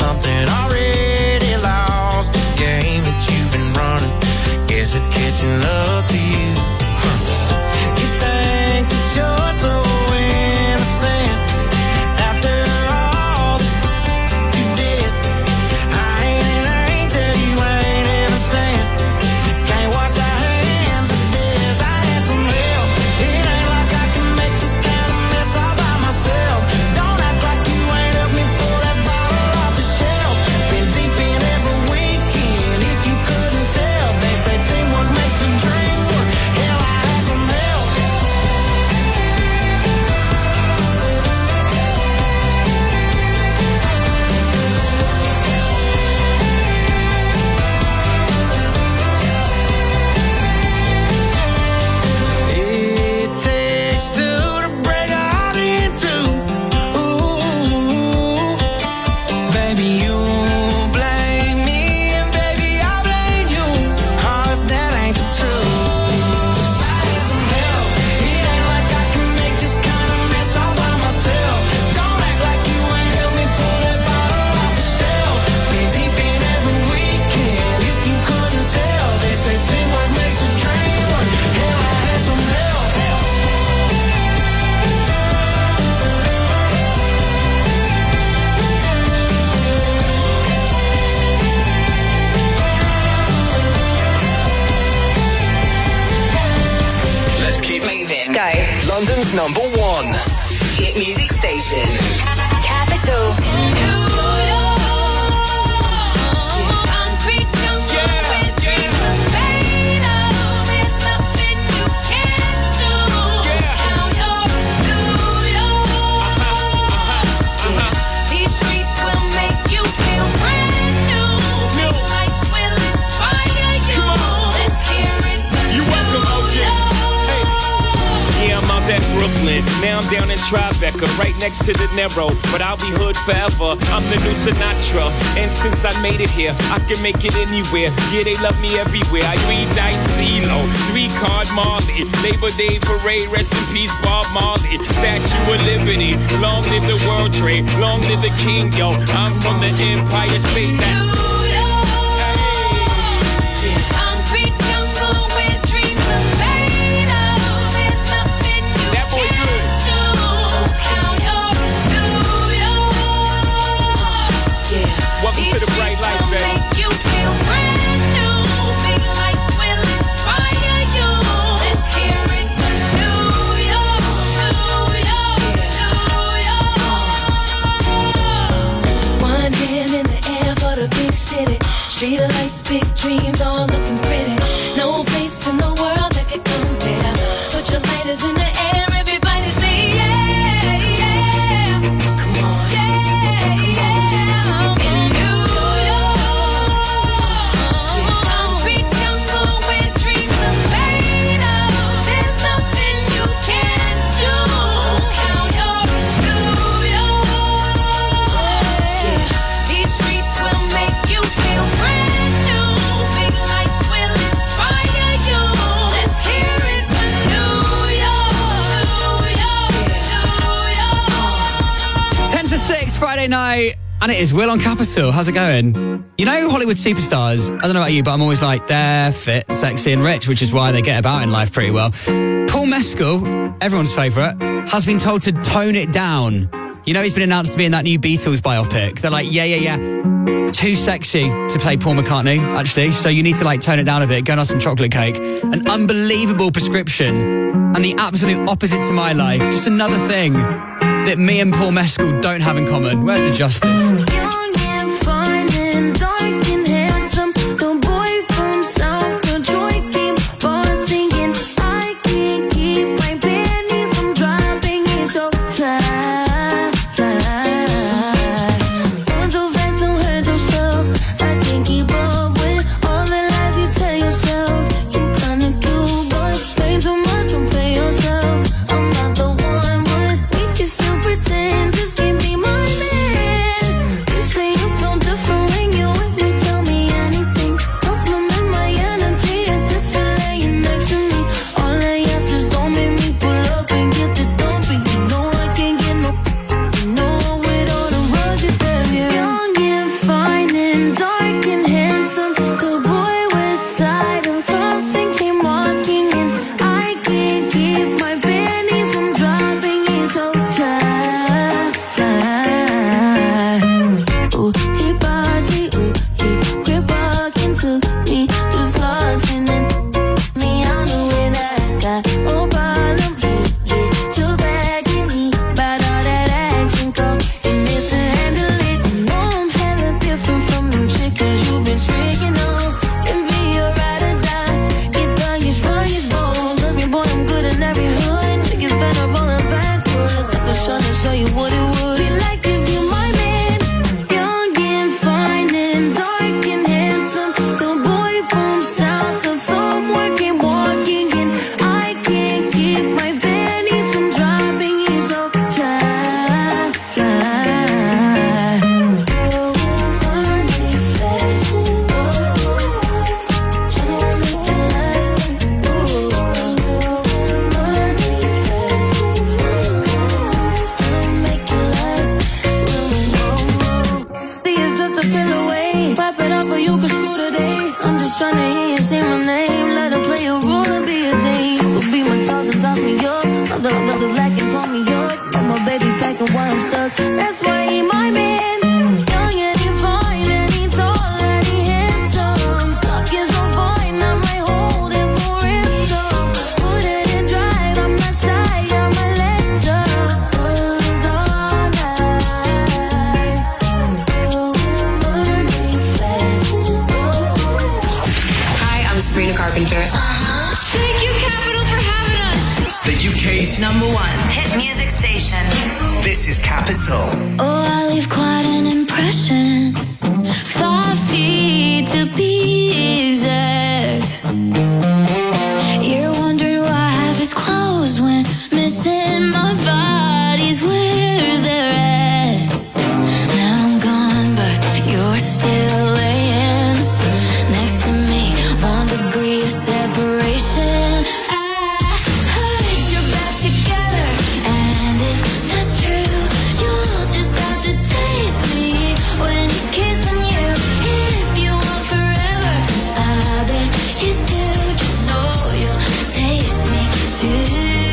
[SPEAKER 8] something already lost. The game that you've been running, guess it's catching up to you. You think that you're so innocent after all that you did. I ain't an angel, you ain't innocent. Can't wash our hands of this. I had some help. It ain't like I can make this kind of mess all by myself. Don't act like you ain't helped me pull that bottle off the shelf. Been deep in every weekend, if you couldn't tell. They say teamwork makes the dream work. Hell, I had some help. It takes two to break a heart in two. Ooh, baby, you blame me, and baby, I blame you. Oh, if that ain't the truth. I need some help. It ain't like I can make this kind of mess all by myself. Don't act like you ain't helped me pull that bottle off the shelf. Been deep in every weekend, if you couldn't tell. They say teamwork makes a dream work. Hell, I had some help.
[SPEAKER 3] Let's keep moving. Go. London's number one hit music station.
[SPEAKER 15] Capital. These streets will make you feel brand new. Lights will inspire you. Let's hear it.
[SPEAKER 12] You welcome, OJ. Hey. Yeah, I'm out at Brooklyn. Now I'm down in Tribeca, right next to the Narrow. But I'll be hood forever. I'm the new Sinatra. And since I made it here, I can make it anywhere. Yeah, they love me everywhere. I 3 dice CeeLo, 3 card Marley. Labor Day parade, rest in peace, Bob Marley. Statue of Liberty, long live the World Trade, long live the King, yo. I'm from the Empire State. That's
[SPEAKER 15] Concrete jungle where dreams are made of. There's nothing you
[SPEAKER 12] that boy good.
[SPEAKER 15] count your New York.
[SPEAKER 12] Welcome to the bright light, baby.
[SPEAKER 15] Make you feel brand new. Big lights will inspire you. Let's hear it for New York, New York, New York. One hand in the air for the big city. Street lights, big dreams, all looking pretty. No place in the world that can compare. Put your lighters in the air, everybody say yeah, yeah. Come on, yeah, yeah. In New York, concrete jungle where dreams are made of. There's nothing you can't do. Count your New York. These streets will make you feel brand new. Big lights will inspire you. Let's hear it for New York, New York.
[SPEAKER 5] 10 to 6, Friday night. And it is Will on Capital. How's it going? You know, Hollywood superstars, I don't know about you, but I'm always like, they're fit, sexy and rich, which is why they get about in life pretty well. Paul Mescal, everyone's favourite, has been told to tone it down. You know, he's been announced to be in that new Beatles biopic. They're like, yeah. Too sexy to play Paul McCartney, actually. So you need to, like, tone it down a bit. Go and have some chocolate cake. An unbelievable prescription. And the absolute opposite to my life. Just another thing that me and Paul Mescal don't have in common. Where's the justice?
[SPEAKER 15] Young and fine and dark and handsome, the boy from South Detroit came on singing. I can't keep my pennies from dropping. It's so time. Going so fast, don't hurt yourself. I can't keep up with all the lies you tell yourself. You kinda do, but play too much, don't play yourself. I'm not the one, but we can still pretend. Just give me my man. You say
[SPEAKER 6] Love the lack and call me yours. Got my baby packing while I'm stuck. That's why he my man. Young and he fine and he tall and he handsome. Talking so fine, I might hold him for ransom. Put it in drive, I'm not shy, I'm a legend. Cause all night, oh, we'll burn me fast.
[SPEAKER 4] Hi, I'm Sabrina Carpenter.
[SPEAKER 6] Thank you, Capital, for having us.
[SPEAKER 3] The UK's #1
[SPEAKER 4] Hit music station.
[SPEAKER 3] This is Capital.
[SPEAKER 6] Oh, I leave quite an impression. 5 feet to be exact. You're wondering why I have his clothes when missing my body's where they're at. Now I'm gone, but you're still laying next to me. 1 degree of separation. I heard you're back together, and if that's true, you'll just have to taste me when he's kissing you. If you want forever, I bet you do. Just know you'll taste me too.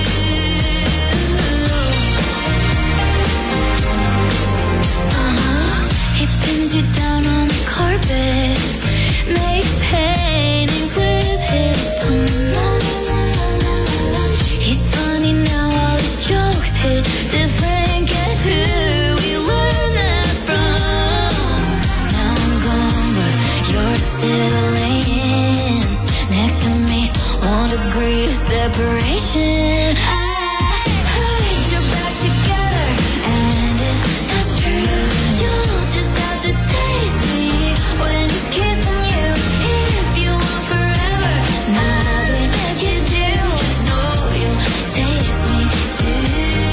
[SPEAKER 6] He pins you down on the carpet, makes paintings with his tongue. He's funny now, all his jokes hit different. Guess who we learned that from? Now I'm gone, but you're still laying next to me. 1 degree of separation. I heard you're back together, and if that's true, you'll just have to taste me when he's kissing you. If you want forever, now that you do, just know you'll taste me too.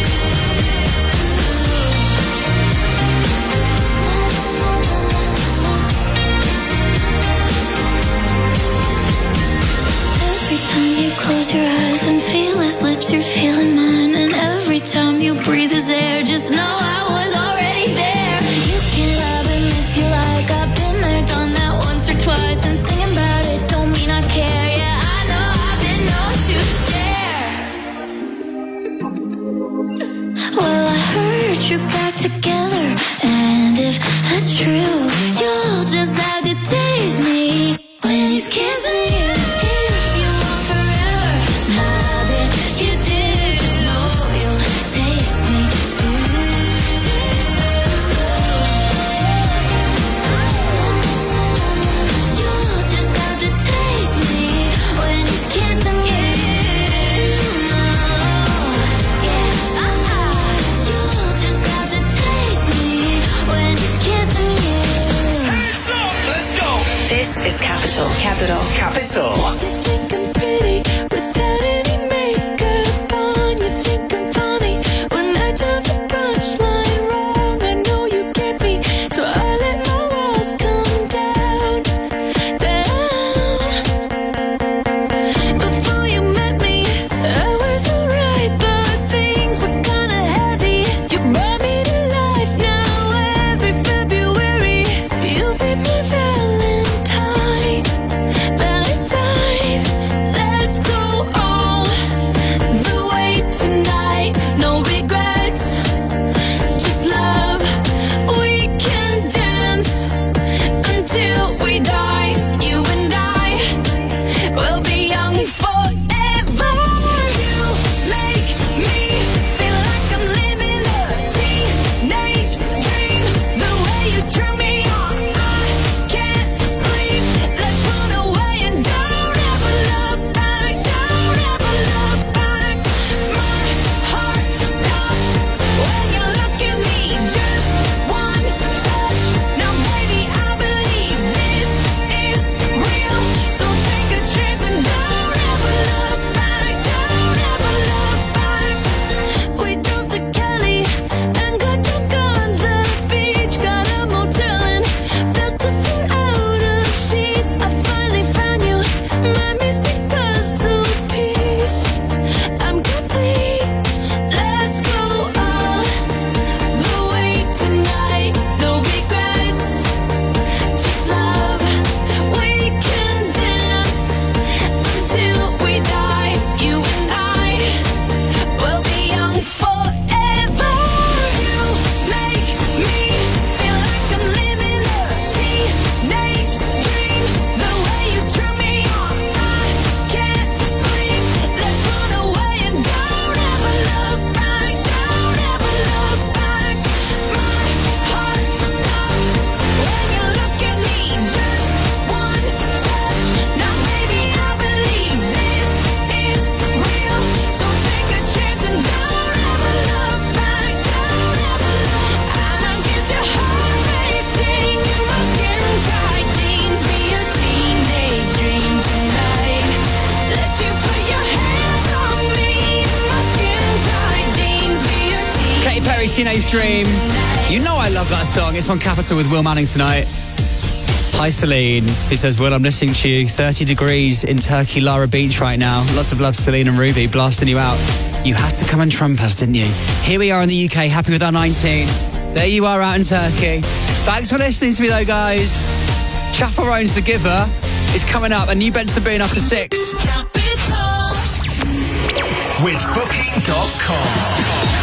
[SPEAKER 6] Every time you close your eyes and feel his lips, you're feeling mine. And every time you breathe his air, just know I was already there. You can love him if you like. I've been there, done that once or twice. And singing about it don't mean I care. Yeah, I know I've been known to share. Well, I heard you're back together, and if that's true, you'll just have to taste me when he's kissing you. If you want forever, now that you do, just know you'll taste me too. You'll just have to taste me when he's kissing you. Yeah, you'll just have to taste me when he's kissing you.
[SPEAKER 3] Hands up, let's go.
[SPEAKER 4] This is Capital. Capital.
[SPEAKER 3] Capital.
[SPEAKER 6] You think I'm pretty without any makeup on. You think I'm funny when I tell the punchline wrong. I know you get me, so I let my walls come down, down. Before you met me, I was alright, but things were kinda heavy. You brought me to life. Now every February, you'll be my Valentine, Valentine.
[SPEAKER 5] Ferry, Teenage Dream. You know I love that song. It's on Capital with Will Manning tonight. Hi, Celine. He says, Will, I'm listening to you. 30 degrees in Turkey, Lara Beach right now. Lots of love, Celine and Ruby, blasting you out. You had to come and trump us, didn't you? Here we are in the UK, happy with our 19. There you are out in Turkey. Thanks for listening to me, though, guys. Chaperone's The Giver is coming up. A new Benson Boone after 6.
[SPEAKER 11] With Booking.com.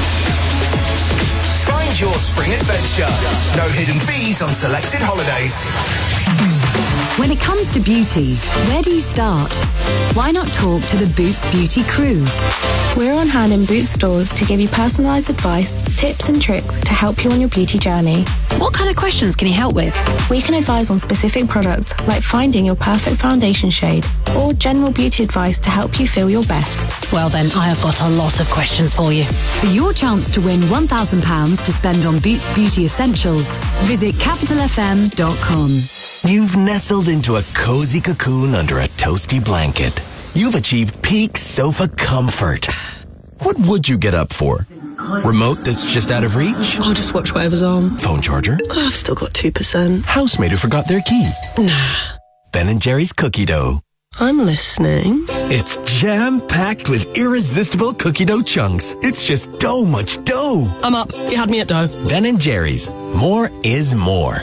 [SPEAKER 11] Find your spring adventure. No hidden fees on selected holidays.
[SPEAKER 13] When it comes to beauty, where do you start? Why not talk to the Boots Beauty crew?
[SPEAKER 16] We're on hand in Boots stores to give you personalised advice, tips and tricks to help you on your beauty journey.
[SPEAKER 13] What kind of questions can you help with?
[SPEAKER 16] We can advise on specific products like finding your perfect foundation shade or general beauty advice to help you feel your best.
[SPEAKER 13] Well then, I have got a lot of questions for you. For your chance to win £1,000 to spend on Boots Beauty Essentials, visit capitalfm.com.
[SPEAKER 11] You've nestled into a cozy cocoon under a toasty blanket. You've achieved peak sofa comfort. What would you get up for? Remote that's just out of reach?
[SPEAKER 20] I'll just watch whatever's on.
[SPEAKER 11] Phone charger?
[SPEAKER 20] I've still got 2%.
[SPEAKER 11] Housemate who forgot their key?
[SPEAKER 20] Nah.
[SPEAKER 11] Ben & Jerry's cookie dough.
[SPEAKER 20] I'm listening.
[SPEAKER 11] It's jam-packed with irresistible cookie dough chunks. It's just dough much dough.
[SPEAKER 20] I'm up. You had me at dough.
[SPEAKER 11] Ben & Jerry's. More is more.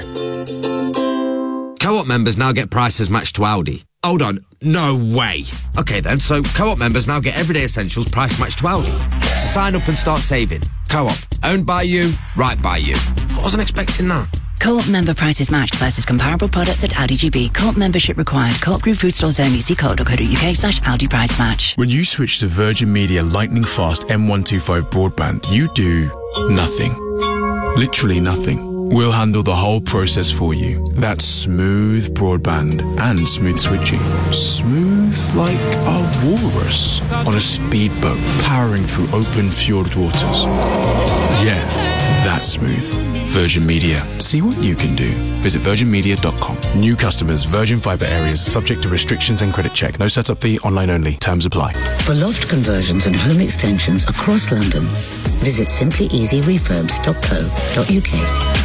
[SPEAKER 17] Co-op members now get prices matched to Aldi. Hold on, no way. Okay then, so Co-op members now get everyday essentials price matched to Aldi. So sign up and start saving. Co-op, owned by you, right by you. I wasn't expecting that.
[SPEAKER 18] Co-op member prices matched versus comparable products at Aldi GB. Co-op membership required. Co-op Group Food Stores only. See co.co.uk/Aldi price match.
[SPEAKER 2] When you switch to Virgin Media lightning fast M125 broadband, you do nothing. Literally nothing. We'll handle the whole process for you. That's smooth broadband and smooth switching. Smooth like a walrus on a speedboat powering through open fjord waters. Yeah, that's smooth. Virgin Media. See what you can do. Visit virginmedia.com. New customers, Virgin Fibre areas, subject to restrictions and credit check. No setup fee, online only. Terms apply.
[SPEAKER 22] For loft conversions and home extensions across London, visit simplyeasyrefurbs.co.uk.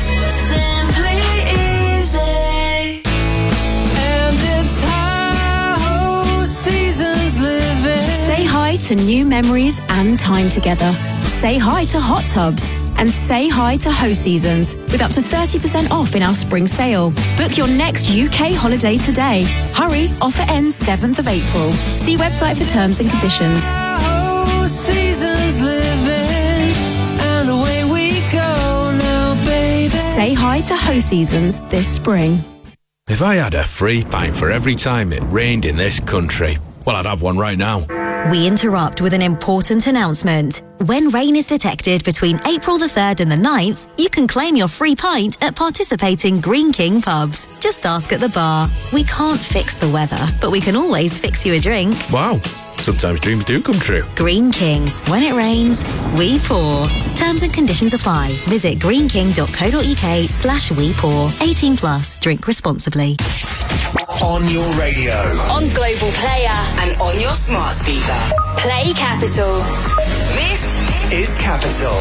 [SPEAKER 13] Say hi to new memories and time together. Say hi to hot tubs. And say hi to Ho Seasons with up to 30% off in our spring sale. Book your next UK holiday today. Hurry, offer ends 7th of April. See website for terms and conditions.
[SPEAKER 8] Ho Seasons living, and away we go now, baby.
[SPEAKER 13] Say hi to Ho Seasons this spring.
[SPEAKER 23] If I had a free pint for every time it rained in this country, well, I'd have one right now.
[SPEAKER 24] We interrupt with an important announcement. When rain is detected between April the 3rd and the 9th, you can claim your free pint at participating Green King pubs. Just ask at the bar. We can't fix the weather, but we can always fix you a drink.
[SPEAKER 23] Wow, sometimes dreams do come true.
[SPEAKER 24] Green King. When it rains, we pour. Terms and conditions apply. Visit greenking.co.uk/we pour. 18 plus. Drink responsibly.
[SPEAKER 11] On your radio.
[SPEAKER 4] On Global Player.
[SPEAKER 3] And on your smart speaker.
[SPEAKER 4] Play Capital.
[SPEAKER 3] This
[SPEAKER 11] is Capital.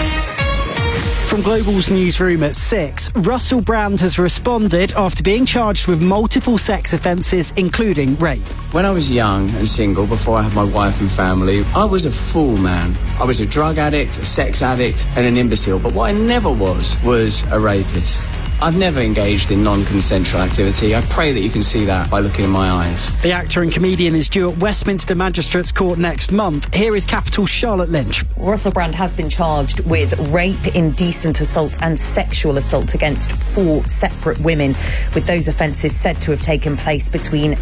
[SPEAKER 1] From Global's newsroom at 6, Russell Brand has responded after being charged with multiple sex offences, including rape.
[SPEAKER 27] When I was young and single, before I had my wife and family, I was a fool, man. I was a drug addict, a sex addict, and an imbecile. But what I never was a rapist. I've never engaged in non-consensual activity. I pray that you can see that by looking in my eyes.
[SPEAKER 1] The actor and comedian is due at Westminster Magistrates Court next month. Here is Capital's Charlotte Lynch.
[SPEAKER 28] Russell Brand has been charged with rape, indecent assault and sexual assault against 4 separate women, with those offences said to have taken place between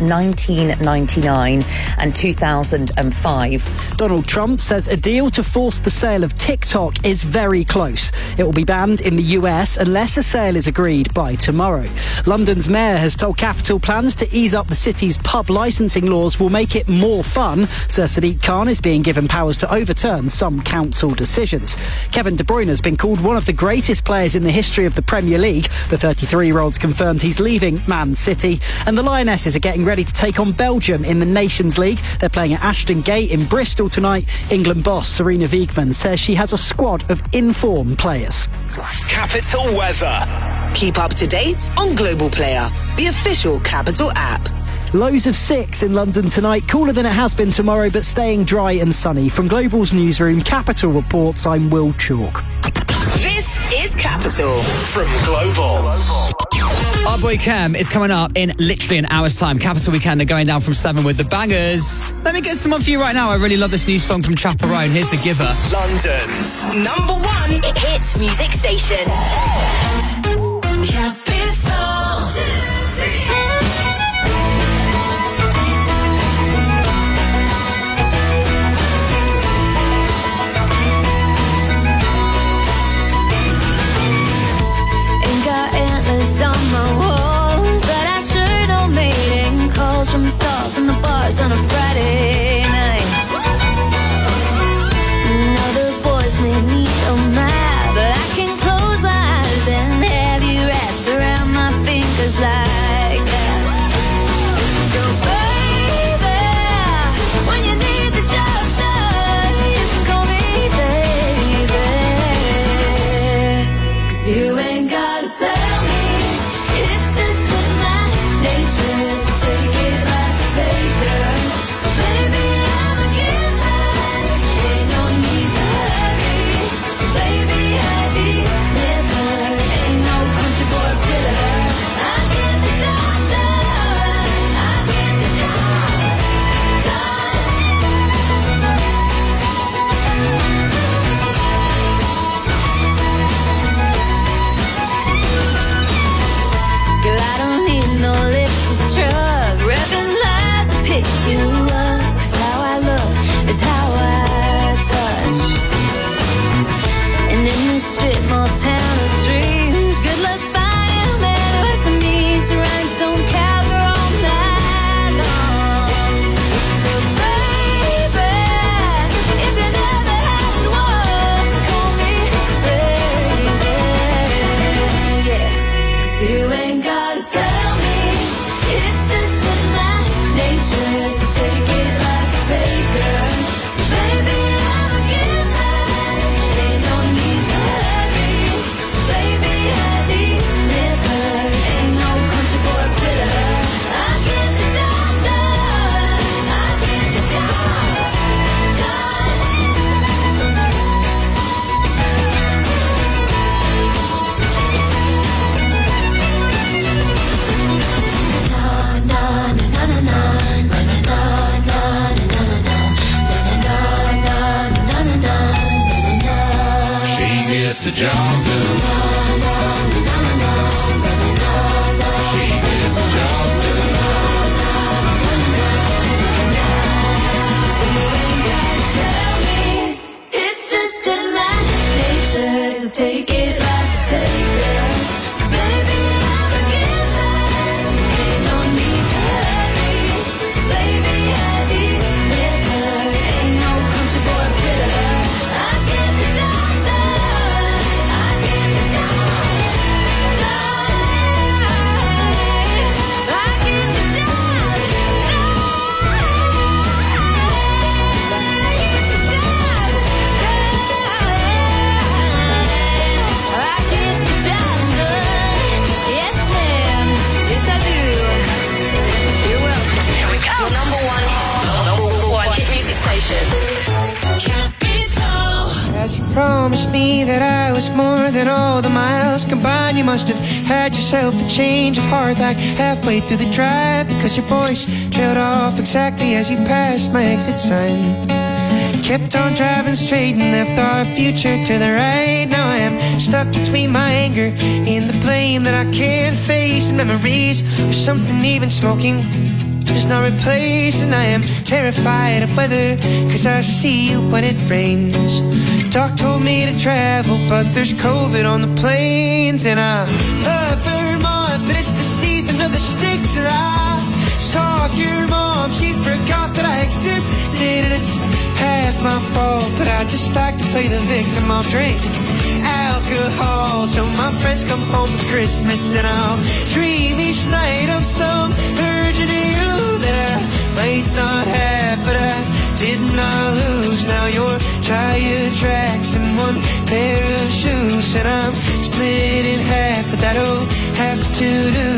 [SPEAKER 28] 1999 and 2005.
[SPEAKER 1] Donald Trump says a deal to force the sale of TikTok is very close. It will be banned in the US unless a sale is agreed agreed by tomorrow. London's mayor has told Capital plans to ease up the city's pub licensing laws will make it more fun. Sir Sadiq Khan is being given powers to overturn some council decisions. Kevin De Bruyne has been called one of the greatest players in the history of the Premier League. The 33-year-old's confirmed he's leaving Man City. And the Lionesses are getting ready to take on Belgium in the Nations League. They're playing at Ashton Gate in Bristol tonight. England boss Sarina Wiegman says she has a squad of in-form players.
[SPEAKER 3] Capital weather. Keep up to date on Global Player, the official Capital app.
[SPEAKER 1] Lows of 6 in London tonight, cooler than it has been tomorrow, but staying dry and sunny. From Global's newsroom, Capital Reports, I'm Will Chalk.
[SPEAKER 3] This is Capital from Global.
[SPEAKER 5] Our boy Cam is coming up in literally an hour's time. Capital Weekend are going down from 7 with the bangers. Let me get some on for you right now. I really love this new song from Chaperone. Here's The Giver.
[SPEAKER 3] London's number one
[SPEAKER 4] hit music station.
[SPEAKER 15] Capital.
[SPEAKER 6] On my walls, but I sure don't mating calls from the stars and the bars on a Friday night. Now the boys made me mad, but I can close my eyes and have you wrapped around my fingers like that. So baby, when you need the job done, you can call me baby, 'cause you ain't gotta tell me. It's just in my nature, so take it like a taker. So baby, I'm a giver, ain't no need to hurry. So baby, I deliver, ain't no country boy critter. I get the job done, I get the job done. Girl, I don't need no lifted truck, revving loud to pick you up. 'Cause how I look is how I touch. And in this strip mall town of dreams, good luck finding a man who has the means to rhinestone cowgirl all night long. So baby, if you never had one, call me baby, yeah. 'Cause you ain't gotta tell me, it's just in my nature, so take it like a taker. 'Cause baby, I'm a giver, ain't no need to hurry. 'Cause baby, I deliver, ain't no country boy critter. I get the job done, I get the job done.
[SPEAKER 23] She gets the job done. She gets the job done.
[SPEAKER 6] Tell me, it's just in my nature, so take it like a taker. 'Cause baby, I'm a giver, ain't no need to hurry. 'Cause baby, I deliver, ain't no country boy critter. I get the job done, I get the job done, I get the job
[SPEAKER 8] As you promised me that I was more than all the miles combined, you must have had yourself a change of heart like halfway through the drive, because your voice trailed off exactly as you passed my exit sign. Kept on driving straight and left our future to the right. Now I am stuck between my anger and the blame that I can't face, and memories or something even smoking does not replace. And I am terrified of weather, 'cause I see you when it rains. Doc told me to travel, but there's COVID on the planes. And I love Vermont, but it's the season of the sticks. And I saw your mom, she forgot that I existed. And it's half my fault, but I just like to play the victim. I'll drink alcohol till my friends come home for Christmas. And I'll dream each night of some version of you that I might not have, but I did not lose. Now you're tire tracks and one pair of shoes, and I'm split in half, but that'll have to do.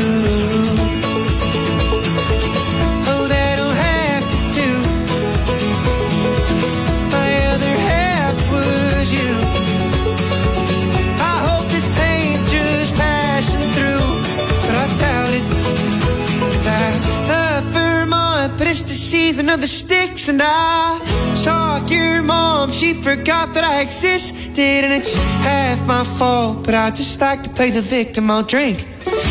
[SPEAKER 8] Oh, that'll have to do. My other half was you. I hope this pain's just passing through, but I doubt it. 'Cause I love Vermont, but it's the season of the sticks. And I saw your mom, she forgot that I existed. And it's half my fault, but I just like to play the victim. I'll drink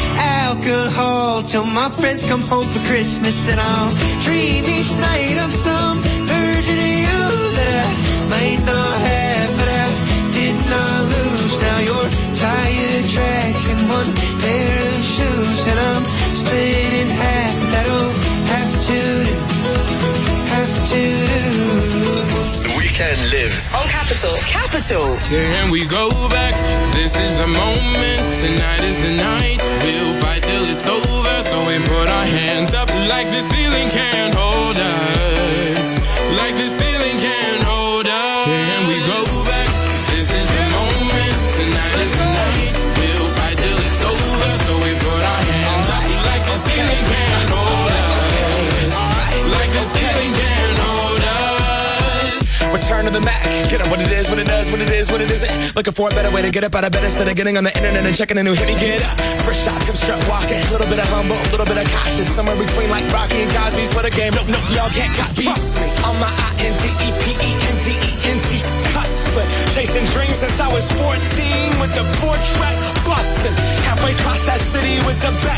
[SPEAKER 8] alcohol till my friends come home for Christmas. And I'll dream each night of some version of you that I might not have, but I did not lose. Now you're tire tracks and one pair of shoes, and I'm split in half. That'll have to do. Have to do.
[SPEAKER 7] The Weekend lives
[SPEAKER 3] on Capital. Capital.
[SPEAKER 12] Can we go back? This is the moment. Tonight is the night. We'll fight till it's over. So we put our hands up like the ceiling can't hold us. Like the ceiling can't hold us. Can we go back? This is the moment. Tonight is the night. We'll fight till it's over. So we put our hands up like the ceiling can't hold us. Like the ceiling can't hold us.
[SPEAKER 7] Return to the Mac. Get up what it is, what it does, what it is, what it isn't. Looking for a better way to get up out of bed instead of getting on the internet and checking a new hit. Me get up. First shot, come strut walking. A little bit of humble, a little bit of cautious. Somewhere between like Rocky and Cosby's for the game. Nope, nope, y'all can't copy. Trust me, I'm my INDEPENDENT hustler. Chasing dreams since I was 14 with the 4-track bustin'. Halfway across that city with the back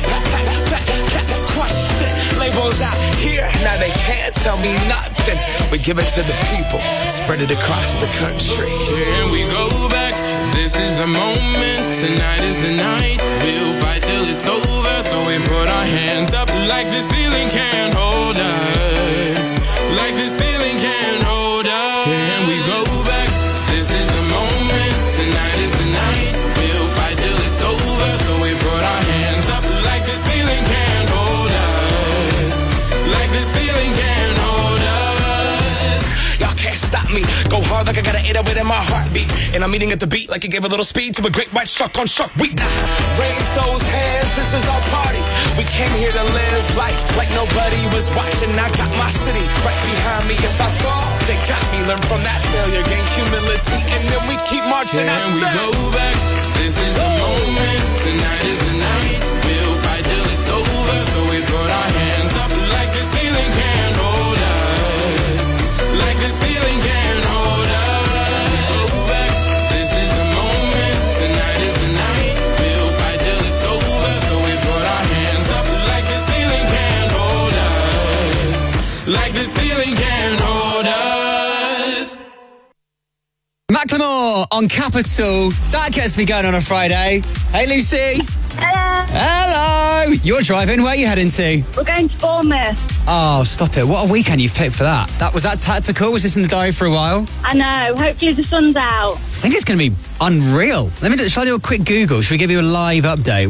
[SPEAKER 7] question. Labels out here, now they can't tell me nothing. We give it to the people, spread it across the country.
[SPEAKER 12] Can we go back? This is the moment. Tonight is the night. We'll fight till it's over. So we put our hands up like the ceiling can't hold us. Like the ceiling can't hold us. Can we go back? This is the moment. Tonight is the night. We'll fight till it's over. So we put our hands up like the ceiling can't hold us. Like the ceiling can't hold us.
[SPEAKER 7] Y'all can't stop me. Go hard like I got an 808 in my heartbeat. And I'm eating at the beat like it gave a little speed to a great white shark on Shark Week. Raise those hands, this is our party. We came here to live life like nobody was watching. I got my city right behind me. If I fall, they got me. Learn from that failure, gain humility, and then we keep marching.
[SPEAKER 12] Can we go back? This is the moment. Tonight is the night. We'll fight till it's over. So we put our hands up like the ceiling can't hold us. Like the ceiling can't hold us. Go back. This is the moment. Tonight is the night. We'll fight till it's over. So we put our hands up like the ceiling can't hold us. Like the ceiling can't hold us.
[SPEAKER 5] Macklemore on Capital. That gets me going on a Friday. Hey, Lucy.
[SPEAKER 9] Hello.
[SPEAKER 5] Hello. You're driving. Where are you heading to?
[SPEAKER 9] We're going to Bournemouth.
[SPEAKER 5] Oh, stop it. What a weekend you've picked for that. Was that tactical? Was this in the diary for a while?
[SPEAKER 9] I know. Hopefully the sun's out.
[SPEAKER 5] I think it's going to be unreal. Shall I do a quick Google? Should we give you a live update?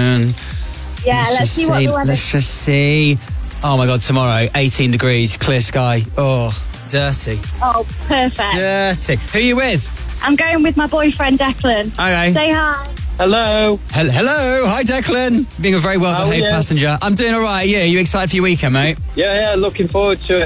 [SPEAKER 9] Yeah, let's see what the weather...
[SPEAKER 5] Let's just see. Oh, my God. Tomorrow, 18 degrees, clear sky. Oh, dirty.
[SPEAKER 9] Oh, perfect.
[SPEAKER 5] Dirty. Who are you with?
[SPEAKER 9] I'm going with my boyfriend, Declan.
[SPEAKER 5] Okay.
[SPEAKER 9] Say hi.
[SPEAKER 10] Hello.
[SPEAKER 5] Hello. Hi, Declan. Being a very well-behaved passenger. I'm doing all right. Yeah, you excited for your weekend, mate?
[SPEAKER 10] Yeah, looking forward to it.